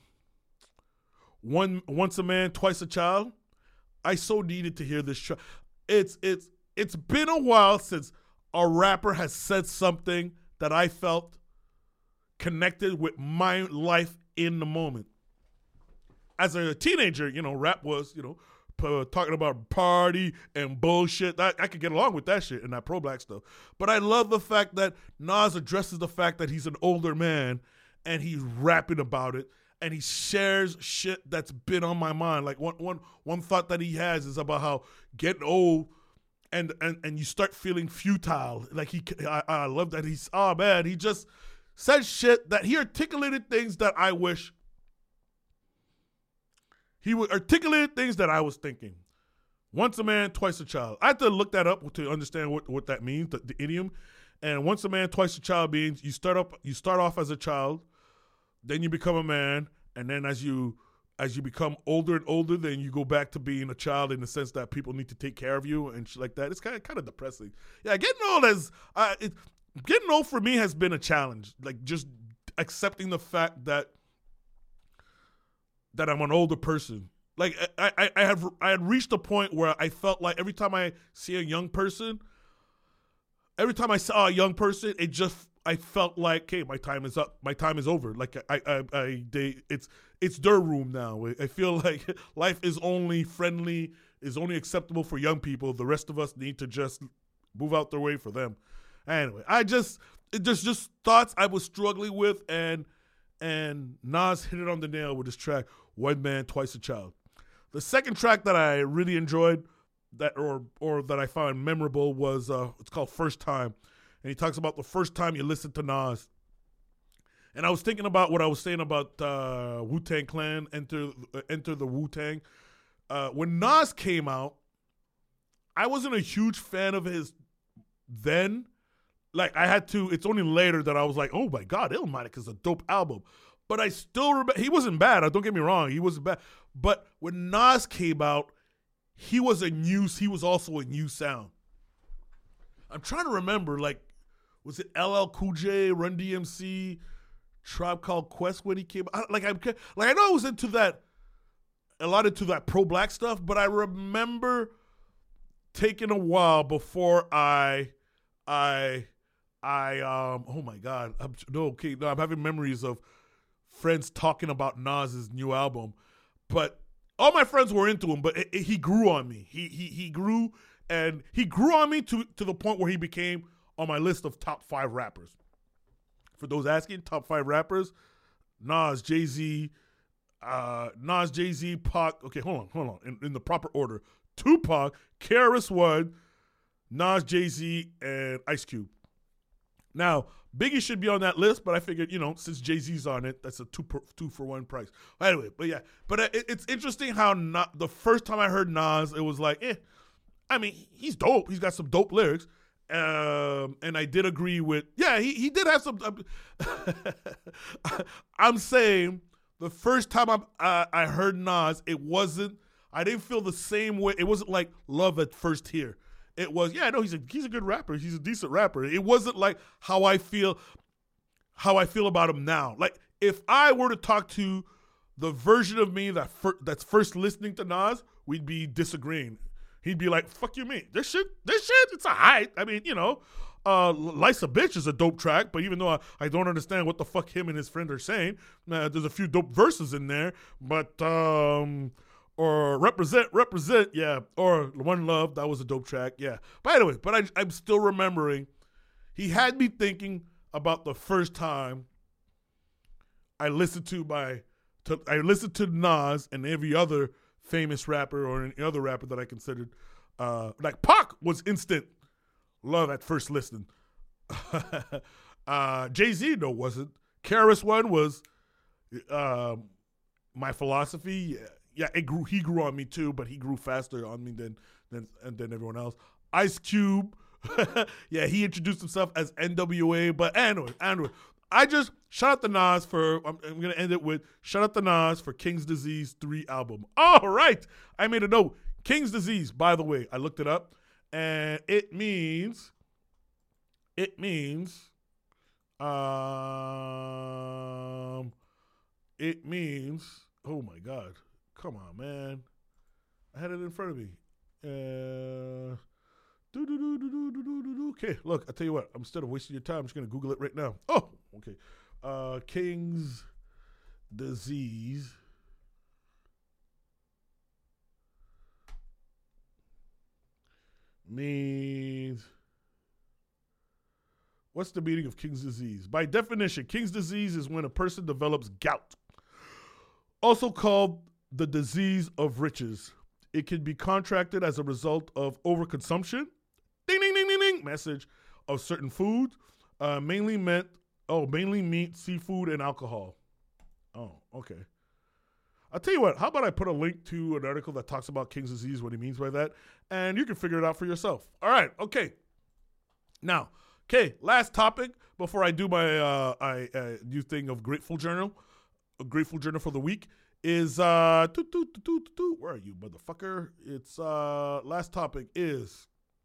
Once a Man, Twice a Child. I so needed to hear this track. It's been a while since a rapper has said something that I felt connected with my life in the moment. As a teenager, rap was, talking about party and bullshit. I could get along with that shit and that pro-black stuff. But I love the fact that Nas addresses the fact that he's an older man and he's rapping about it and he shares shit that's been on my mind. Like one thought that he has is about how getting old and you start feeling futile. Like I love that he just said shit that he articulated things that I wish he would articulate things that I was thinking. Once a man, twice a child. I had to look that up to understand what that means, the idiom. And once a man, twice a child means you start off as a child, then you become a man, and then as you become older and older, then you go back to being a child in the sense that people need to take care of you and shit like that. It's kind of depressing. Yeah, getting old for me has been a challenge. Like just accepting the fact that I'm an older person. Like I had reached a point where I felt like every time I saw a young person, I felt like, hey, my time is up. My time is over. Like it's their room now. I feel like life is only friendly, is only acceptable for young people. The rest of us need to just move out their way for them. Anyway, there's just thoughts I was struggling with, and Nas hit it on the nail with his track, One Man, Twice a Child. The second track that I really enjoyed that I found memorable was it's called First Time. And he talks about the first time you listen to Nas. And I was thinking about what I was saying about Wu-Tang Clan, Enter the Wu-Tang. When Nas came out, I wasn't a huge fan of his then. Like, it's only later that I was like, oh my God, Illmatic is a dope album. But I still remember, he wasn't bad, don't get me wrong, he wasn't bad. But when Nas came out, he was also a new sound. I'm trying to remember, like, was it LL Cool J, Run DMC, Tribe Called Quest when he came out? I know I was into that, a lot into that pro-black stuff, but I remember taking a while before oh my God, I'm having memories of friends talking about Nas's new album, but all my friends were into him, but he grew on me. He grew, and he grew on me to the point where he became on my list of top 5 rappers. For those asking, top 5 rappers: Nas, Jay-Z, Pac. Okay, hold on. In the proper order: Tupac, KRS-One, Nas, Jay-Z, and Ice Cube. Now, Biggie should be on that list, but I figured, since Jay-Z's on it, that's a two for one price. Anyway, it's interesting how the first time I heard Nas, it was like, I mean, he's dope. He's got some dope lyrics. And I did agree with, he did have some. I'm saying the first time I heard Nas, I didn't feel the same way. It wasn't like love at first hear. It was, he's a good rapper. He's a decent rapper. It wasn't like how I feel about him now. Like, if I were to talk to the version of me that's first listening to Nas, we'd be disagreeing. He'd be like, fuck you mean? This shit, it's a hype. I mean, Life's a Bitch is a dope track, but even though I don't understand what the fuck him and his friend are saying, there's a few dope verses in there, but, or Represent, yeah. Or One Love, that was a dope track, yeah. But anyway, I'm still remembering, he had me thinking about the first time I listened to Nas and every other famous rapper or any other rapper that I considered, like Pac was instant love at first listen. Jay-Z, though, wasn't. KRS-One was My Philosophy, yeah, he grew on me too, but he grew faster on me than everyone else. Ice Cube, yeah, he introduced himself as NWA, but anyway, I just shout out to Nas for, I'm going to end it with shout out to Nas for King's Disease 3 album. All right, I made a note. King's Disease, by the way, I looked it up, and it means, oh my God. Come on, man. I had it in front of me. Okay, look, I'll tell you what. Instead of wasting your time, I'm just going to Google it right now. Oh, okay. King's Disease. Means... What's the meaning of King's Disease? By definition, King's Disease is when a person develops gout, also called the disease of riches. It can be contracted as a result of overconsumption, ding, ding, ding, ding, ding, message, of certain foods, mainly meat, seafood, and alcohol. Oh, okay. I'll tell you what, how about I put a link to an article that talks about King's disease, what he means by that, and you can figure it out for yourself. All right, okay. Now, last topic before I do my new thing of Grateful Journal, a Grateful Journal for the week, is, where are you, motherfucker? It's, last topic is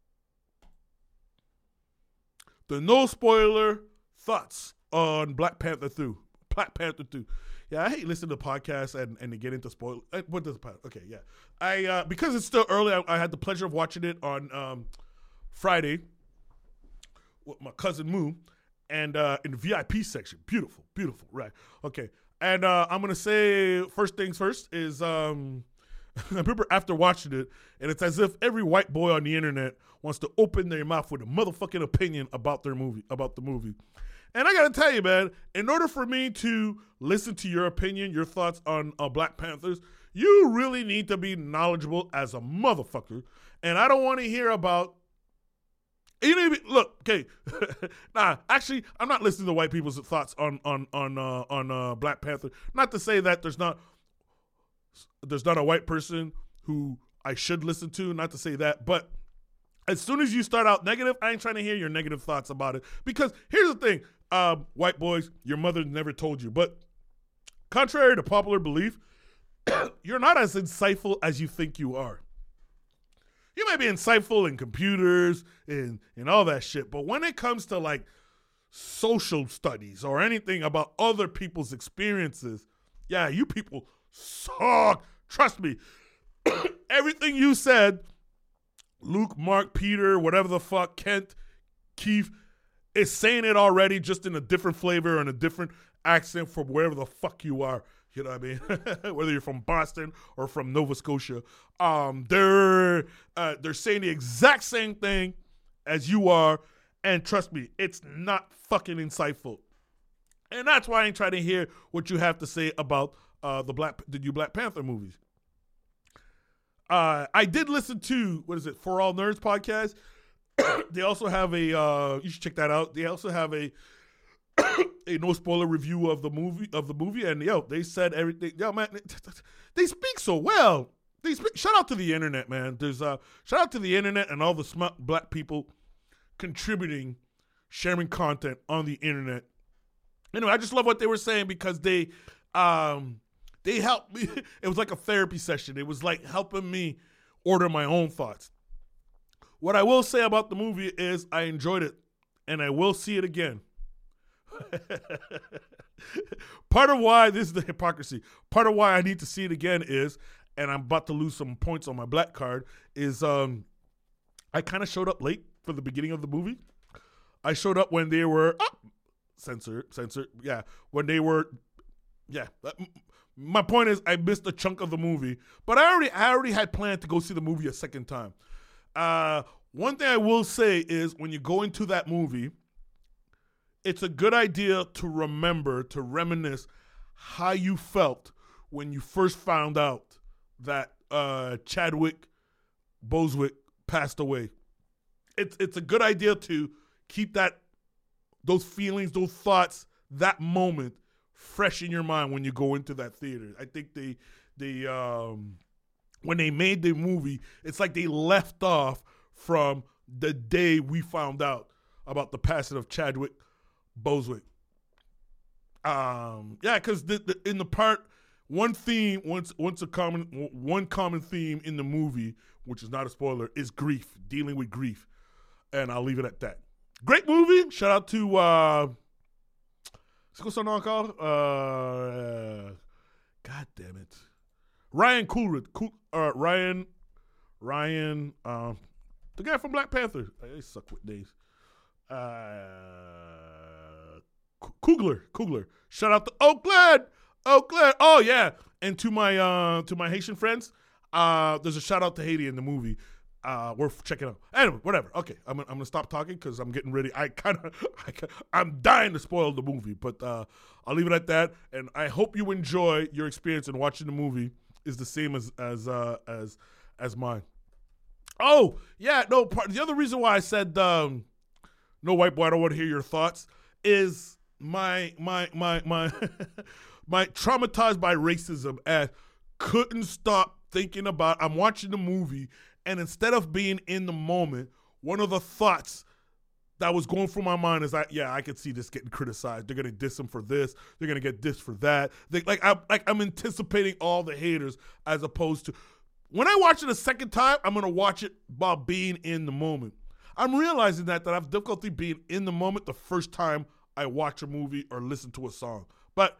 the no spoiler thoughts on Black Panther 2. Yeah, I hate listening to podcasts and they get into spoil. What does okay? Yeah, I because it's still early. I had the pleasure of watching it on Friday with my cousin Moo, and in the VIP section, beautiful, right? Okay, and I'm gonna say first things first is I remember after watching it, and it's as if every white boy on the internet wants to open their mouth with a motherfucking opinion about the movie. And I gotta tell you, man, in order for me to listen to your opinion, your thoughts on Black Panthers, you really need to be knowledgeable as a motherfucker. And I don't want to hear about. Look, okay, nah. Actually, I'm not listening to white people's thoughts on Black Panther. Not to say that there's not a white person who I should listen to. Not to say that, but as soon as you start out negative, I ain't trying to hear your negative thoughts about it. Because here's the thing. White boys, your mother never told you. But contrary to popular belief, you're not as insightful as you think you are. You may be insightful in computers and all that shit, but when it comes to like social studies or anything about other people's experiences, yeah, you people suck. Trust me. Everything you said, Luke, Mark, Peter, whatever the fuck, Kent, Keith, is saying it already, just in a different flavor and a different accent from wherever the fuck you are. You know what I mean? Whether you're from Boston or from Nova Scotia, they're saying the exact same thing as you are, and trust me, it's not fucking insightful. And that's why I ain't trying to hear what you have to say about the new Black Panther movies. I did listen to, what is it, For All Nerds podcast. They also have a you should check that out. They also have a no spoiler review of the movie, and they said everything. Yo, man, they speak so well. Shout out to the internet, man. There's shout out to the internet and all the smart black people contributing, sharing content on the internet. Anyway, I just love what they were saying because they helped me. It was like a therapy session. It was like helping me order my own thoughts. What I will say about the movie is I enjoyed it, and I will see it again. Part of why, this is the hypocrisy, part of why I need to see it again is, and I'm about to lose some points on my black card, is I kind of showed up late for the beginning of the movie. I showed up when they were, censored, yeah, when they were, yeah. My point is I missed a chunk of the movie, but I already had planned to go see the movie a second time. One thing I will say is when you go into that movie, it's a good idea to remember, to reminisce how you felt when you first found out that Chadwick Boseman passed away. It's a good idea to keep those feelings, those thoughts, that moment fresh in your mind when you go into that theater. I think they when they made the movie, it's like they left off from the day we found out about the passing of Chadwick Boseman. Because in the part, one common theme in the movie, which is not a spoiler, is grief, dealing with grief, and I'll leave it at that. Great movie. Shout out to what's the name called? God damn it, Ryan Coogler. Ryan, the guy from Black Panther. I suck with names. Coogler. Shout out to Oakland. Oh yeah, and to my Haitian friends, there's a shout out to Haiti in the movie. Worth checking out. Anyway, whatever. Okay, I'm gonna stop talking because I'm getting ready. I'm dying to spoil the movie, but I'll leave it at that. And I hope you enjoy your experience in watching the movie. Is the same as mine. Oh yeah, no. The other reason why I said no white boy, I don't want to hear your thoughts is my my traumatized by racism. couldn't stop thinking about, I'm watching the movie, and instead of being in the moment, one of the thoughts that was going through my mind is that, I could see this getting criticized. They're gonna diss him for this. They're gonna get diss for that. I'm anticipating all the haters, as opposed to when I watch it a second time, I'm gonna watch it while being in the moment. I'm realizing that I have difficulty being in the moment the first time I watch a movie or listen to a song. But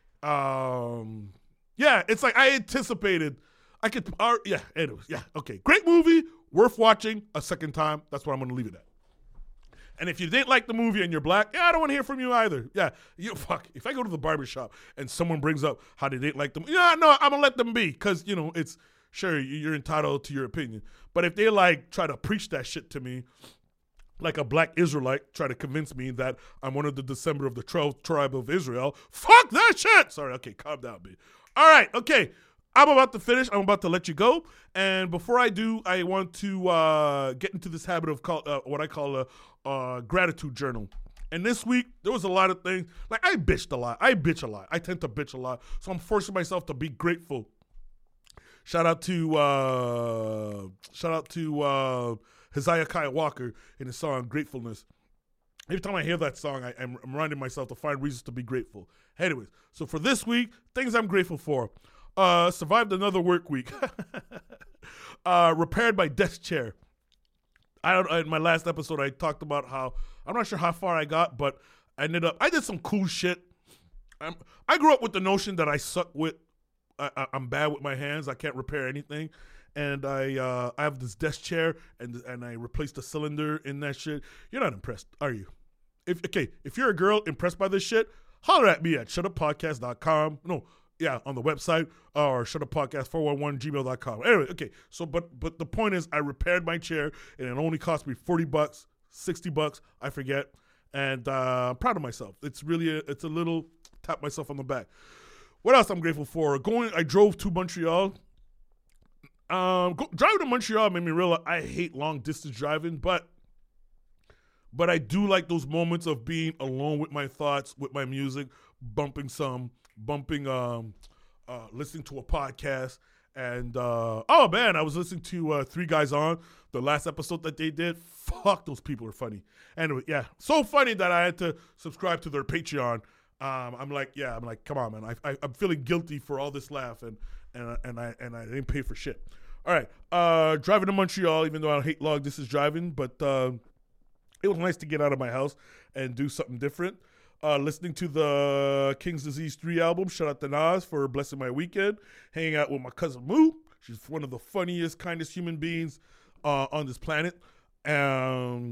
it's like I anticipated. I could, anyways, okay. Great movie, worth watching a second time. That's what I'm going to leave it at. And if you didn't like the movie and you're black, I don't want to hear from you either. If I go to the barbershop and someone brings up how they didn't like them, I'm going to let them be, because, it's, sure, you're entitled to your opinion. But if they, try to preach that shit to me, like a black Israelite, try to convince me that I'm one of the descendants of the 12th tribe of Israel, fuck that shit! Sorry, okay, calm down, B. All right, okay. I'm about to finish. I'm about to let you go. And before I do, I want to get into this habit of what I call a gratitude journal. And this week, there was a lot of things. I bitched a lot. I bitch a lot. I tend to bitch a lot. So I'm forcing myself to be grateful. Shout out to Hezekiah Kyle Walker in his song Gratefulness. Every time I hear that song, I'm reminding myself to find reasons to be grateful. Anyways, so for this week, things I'm grateful for. Survived another work week. Repaired my desk chair. In my last episode, I talked about how, I'm not sure how far I got, but I did some cool shit. I grew up with the notion that I suck with, I'm bad with my hands. I can't repair anything. And I have this desk chair, and I replaced the cylinder in that shit. You're not impressed, are you? If you're a girl impressed by this shit, holler at me at shutuppodcast.com. On the website, or shutuppodcast411gmail.com. Anyway, okay. So, but the point is, I repaired my chair, and it only cost me $40, $60, I forget. And I'm proud of myself. It's a little tap myself on the back. What else I'm grateful for? I drove to Montreal. Driving to Montreal made me realize I hate long distance driving, but I do like those moments of being alone with my thoughts, with my music, listening to a podcast. And I was listening to Three Guys On, the last episode that they did. Fuck, those people are funny. Anyway, so funny that I had to subscribe to their Patreon. I'm like, come on, man. I'm feeling guilty for all this laugh, and I didn't pay for shit. All right, driving to Montreal, even though I hate long distance driving, but it was nice to get out of my house and do something different. Listening to the King's Disease 3 album. Shout out to Nas for blessing my weekend. Hanging out with my cousin Moo. She's one of the funniest, kindest human beings on this planet. I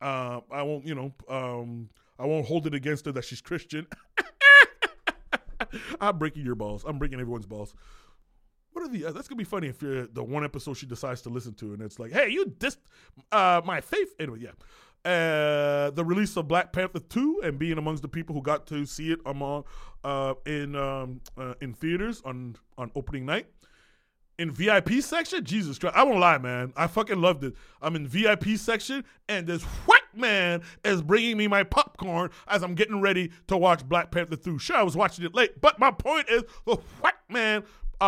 won't hold it against her that she's Christian. I'm breaking your balls. I'm breaking everyone's balls. That's gonna be funny if you're the one episode she decides to listen to, and it's like, hey, you dissed my faith. Anyway, the release of Black Panther 2 and being amongst the people who got to see it in theaters on opening night. In VIP section, Jesus Christ, I won't lie, man. I fucking loved it. I'm in VIP section, and this white man is bringing me my popcorn as I'm getting ready to watch Black Panther 2. Sure, I was watching it late, but my point is the white man.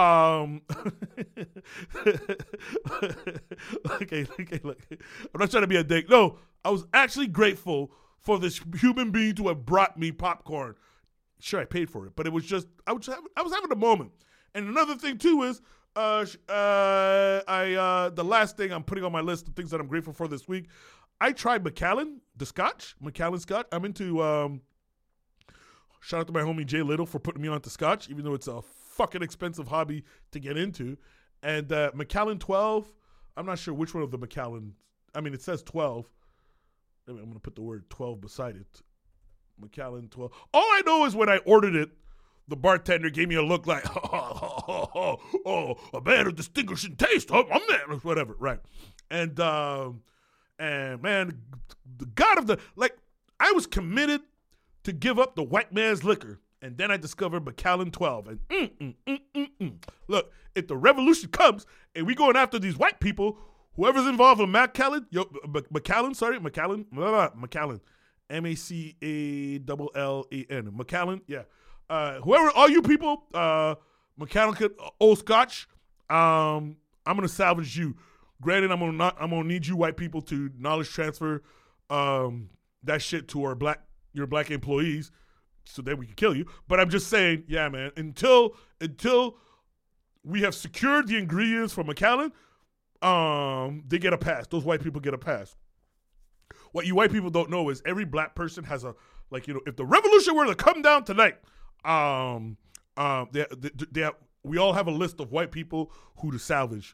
Okay, look. I'm not trying to be a dick. No, I was actually grateful for this human being to have brought me popcorn. Sure, I paid for it, but it was just I was having a moment. And another thing too is the last thing I'm putting on my list of things that I'm grateful for this week. I tried Macallan Scotch. I'm into shout out to my homie Jay Little for putting me on to Scotch, even though it's a fucking expensive hobby to get into. And Macallan 12, I'm not sure which one of the Macallan. I mean, it says 12. I'm going to put the word 12 beside it. Macallan 12. All I know is when I ordered it, the bartender gave me a look like, oh, a man of distinguishing taste. Oh, my man, whatever, right. And man, the God of I was committed to give up the white man's liquor. And then I discovered Macallan 12. And look, if the revolution comes and we going after these white people, whoever's involved in Macallan, Macallan, MACALLAN, Macallan, yeah. Whoever, all you people, McCallum, Old Scotch, I'm gonna salvage you. Granted, I'm gonna need you white people to knowledge transfer that shit to your black employees, so that we can kill you. But I'm just saying, yeah, man. Until we have secured the ingredients for McAllen, they get a pass. Those white people get a pass. What you white people don't know is every black person has a, like, you know, if the revolution were to come down tonight, we all have a list of white people who to salvage.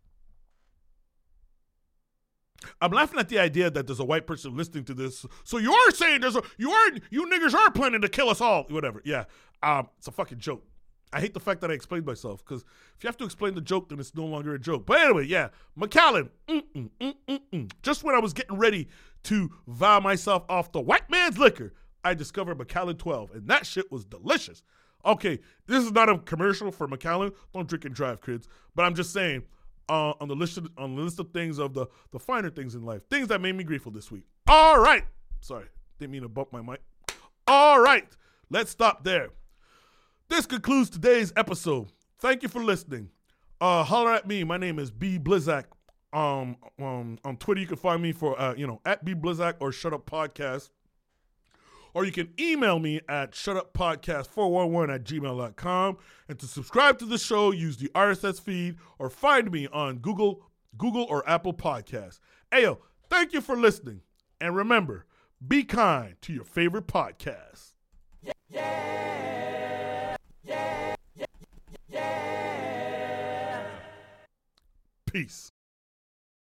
I'm laughing at the idea that there's a white person listening to this. So you are saying you niggers are planning to kill us all. Whatever. Yeah. It's a fucking joke. I hate the fact that I explained myself, because if you have to explain the joke, then it's no longer a joke. But anyway, yeah. McAllen. Just when I was getting ready to vow myself off the white man's liquor, I discovered Macallan 12, and that shit was delicious. Okay, this is not a commercial for Macallan. Don't drink and drive, kids. But I'm just saying, on the list of things of the finer things in life, things that made me grateful this week. All right. Sorry, didn't mean to bump my mic. All right, let's stop there. This concludes today's episode. Thank you for listening. Holler at me. My name is B Blizzak. On Twitter, you can find me for at B Blizzak or Shut Up Podcast. Or you can email me at shutuppodcast411@gmail.com. And to subscribe to the show, use the RSS feed or find me on Google or Apple Podcasts. Ayo, thank you for listening. And remember, be kind to your favorite podcast. Peace.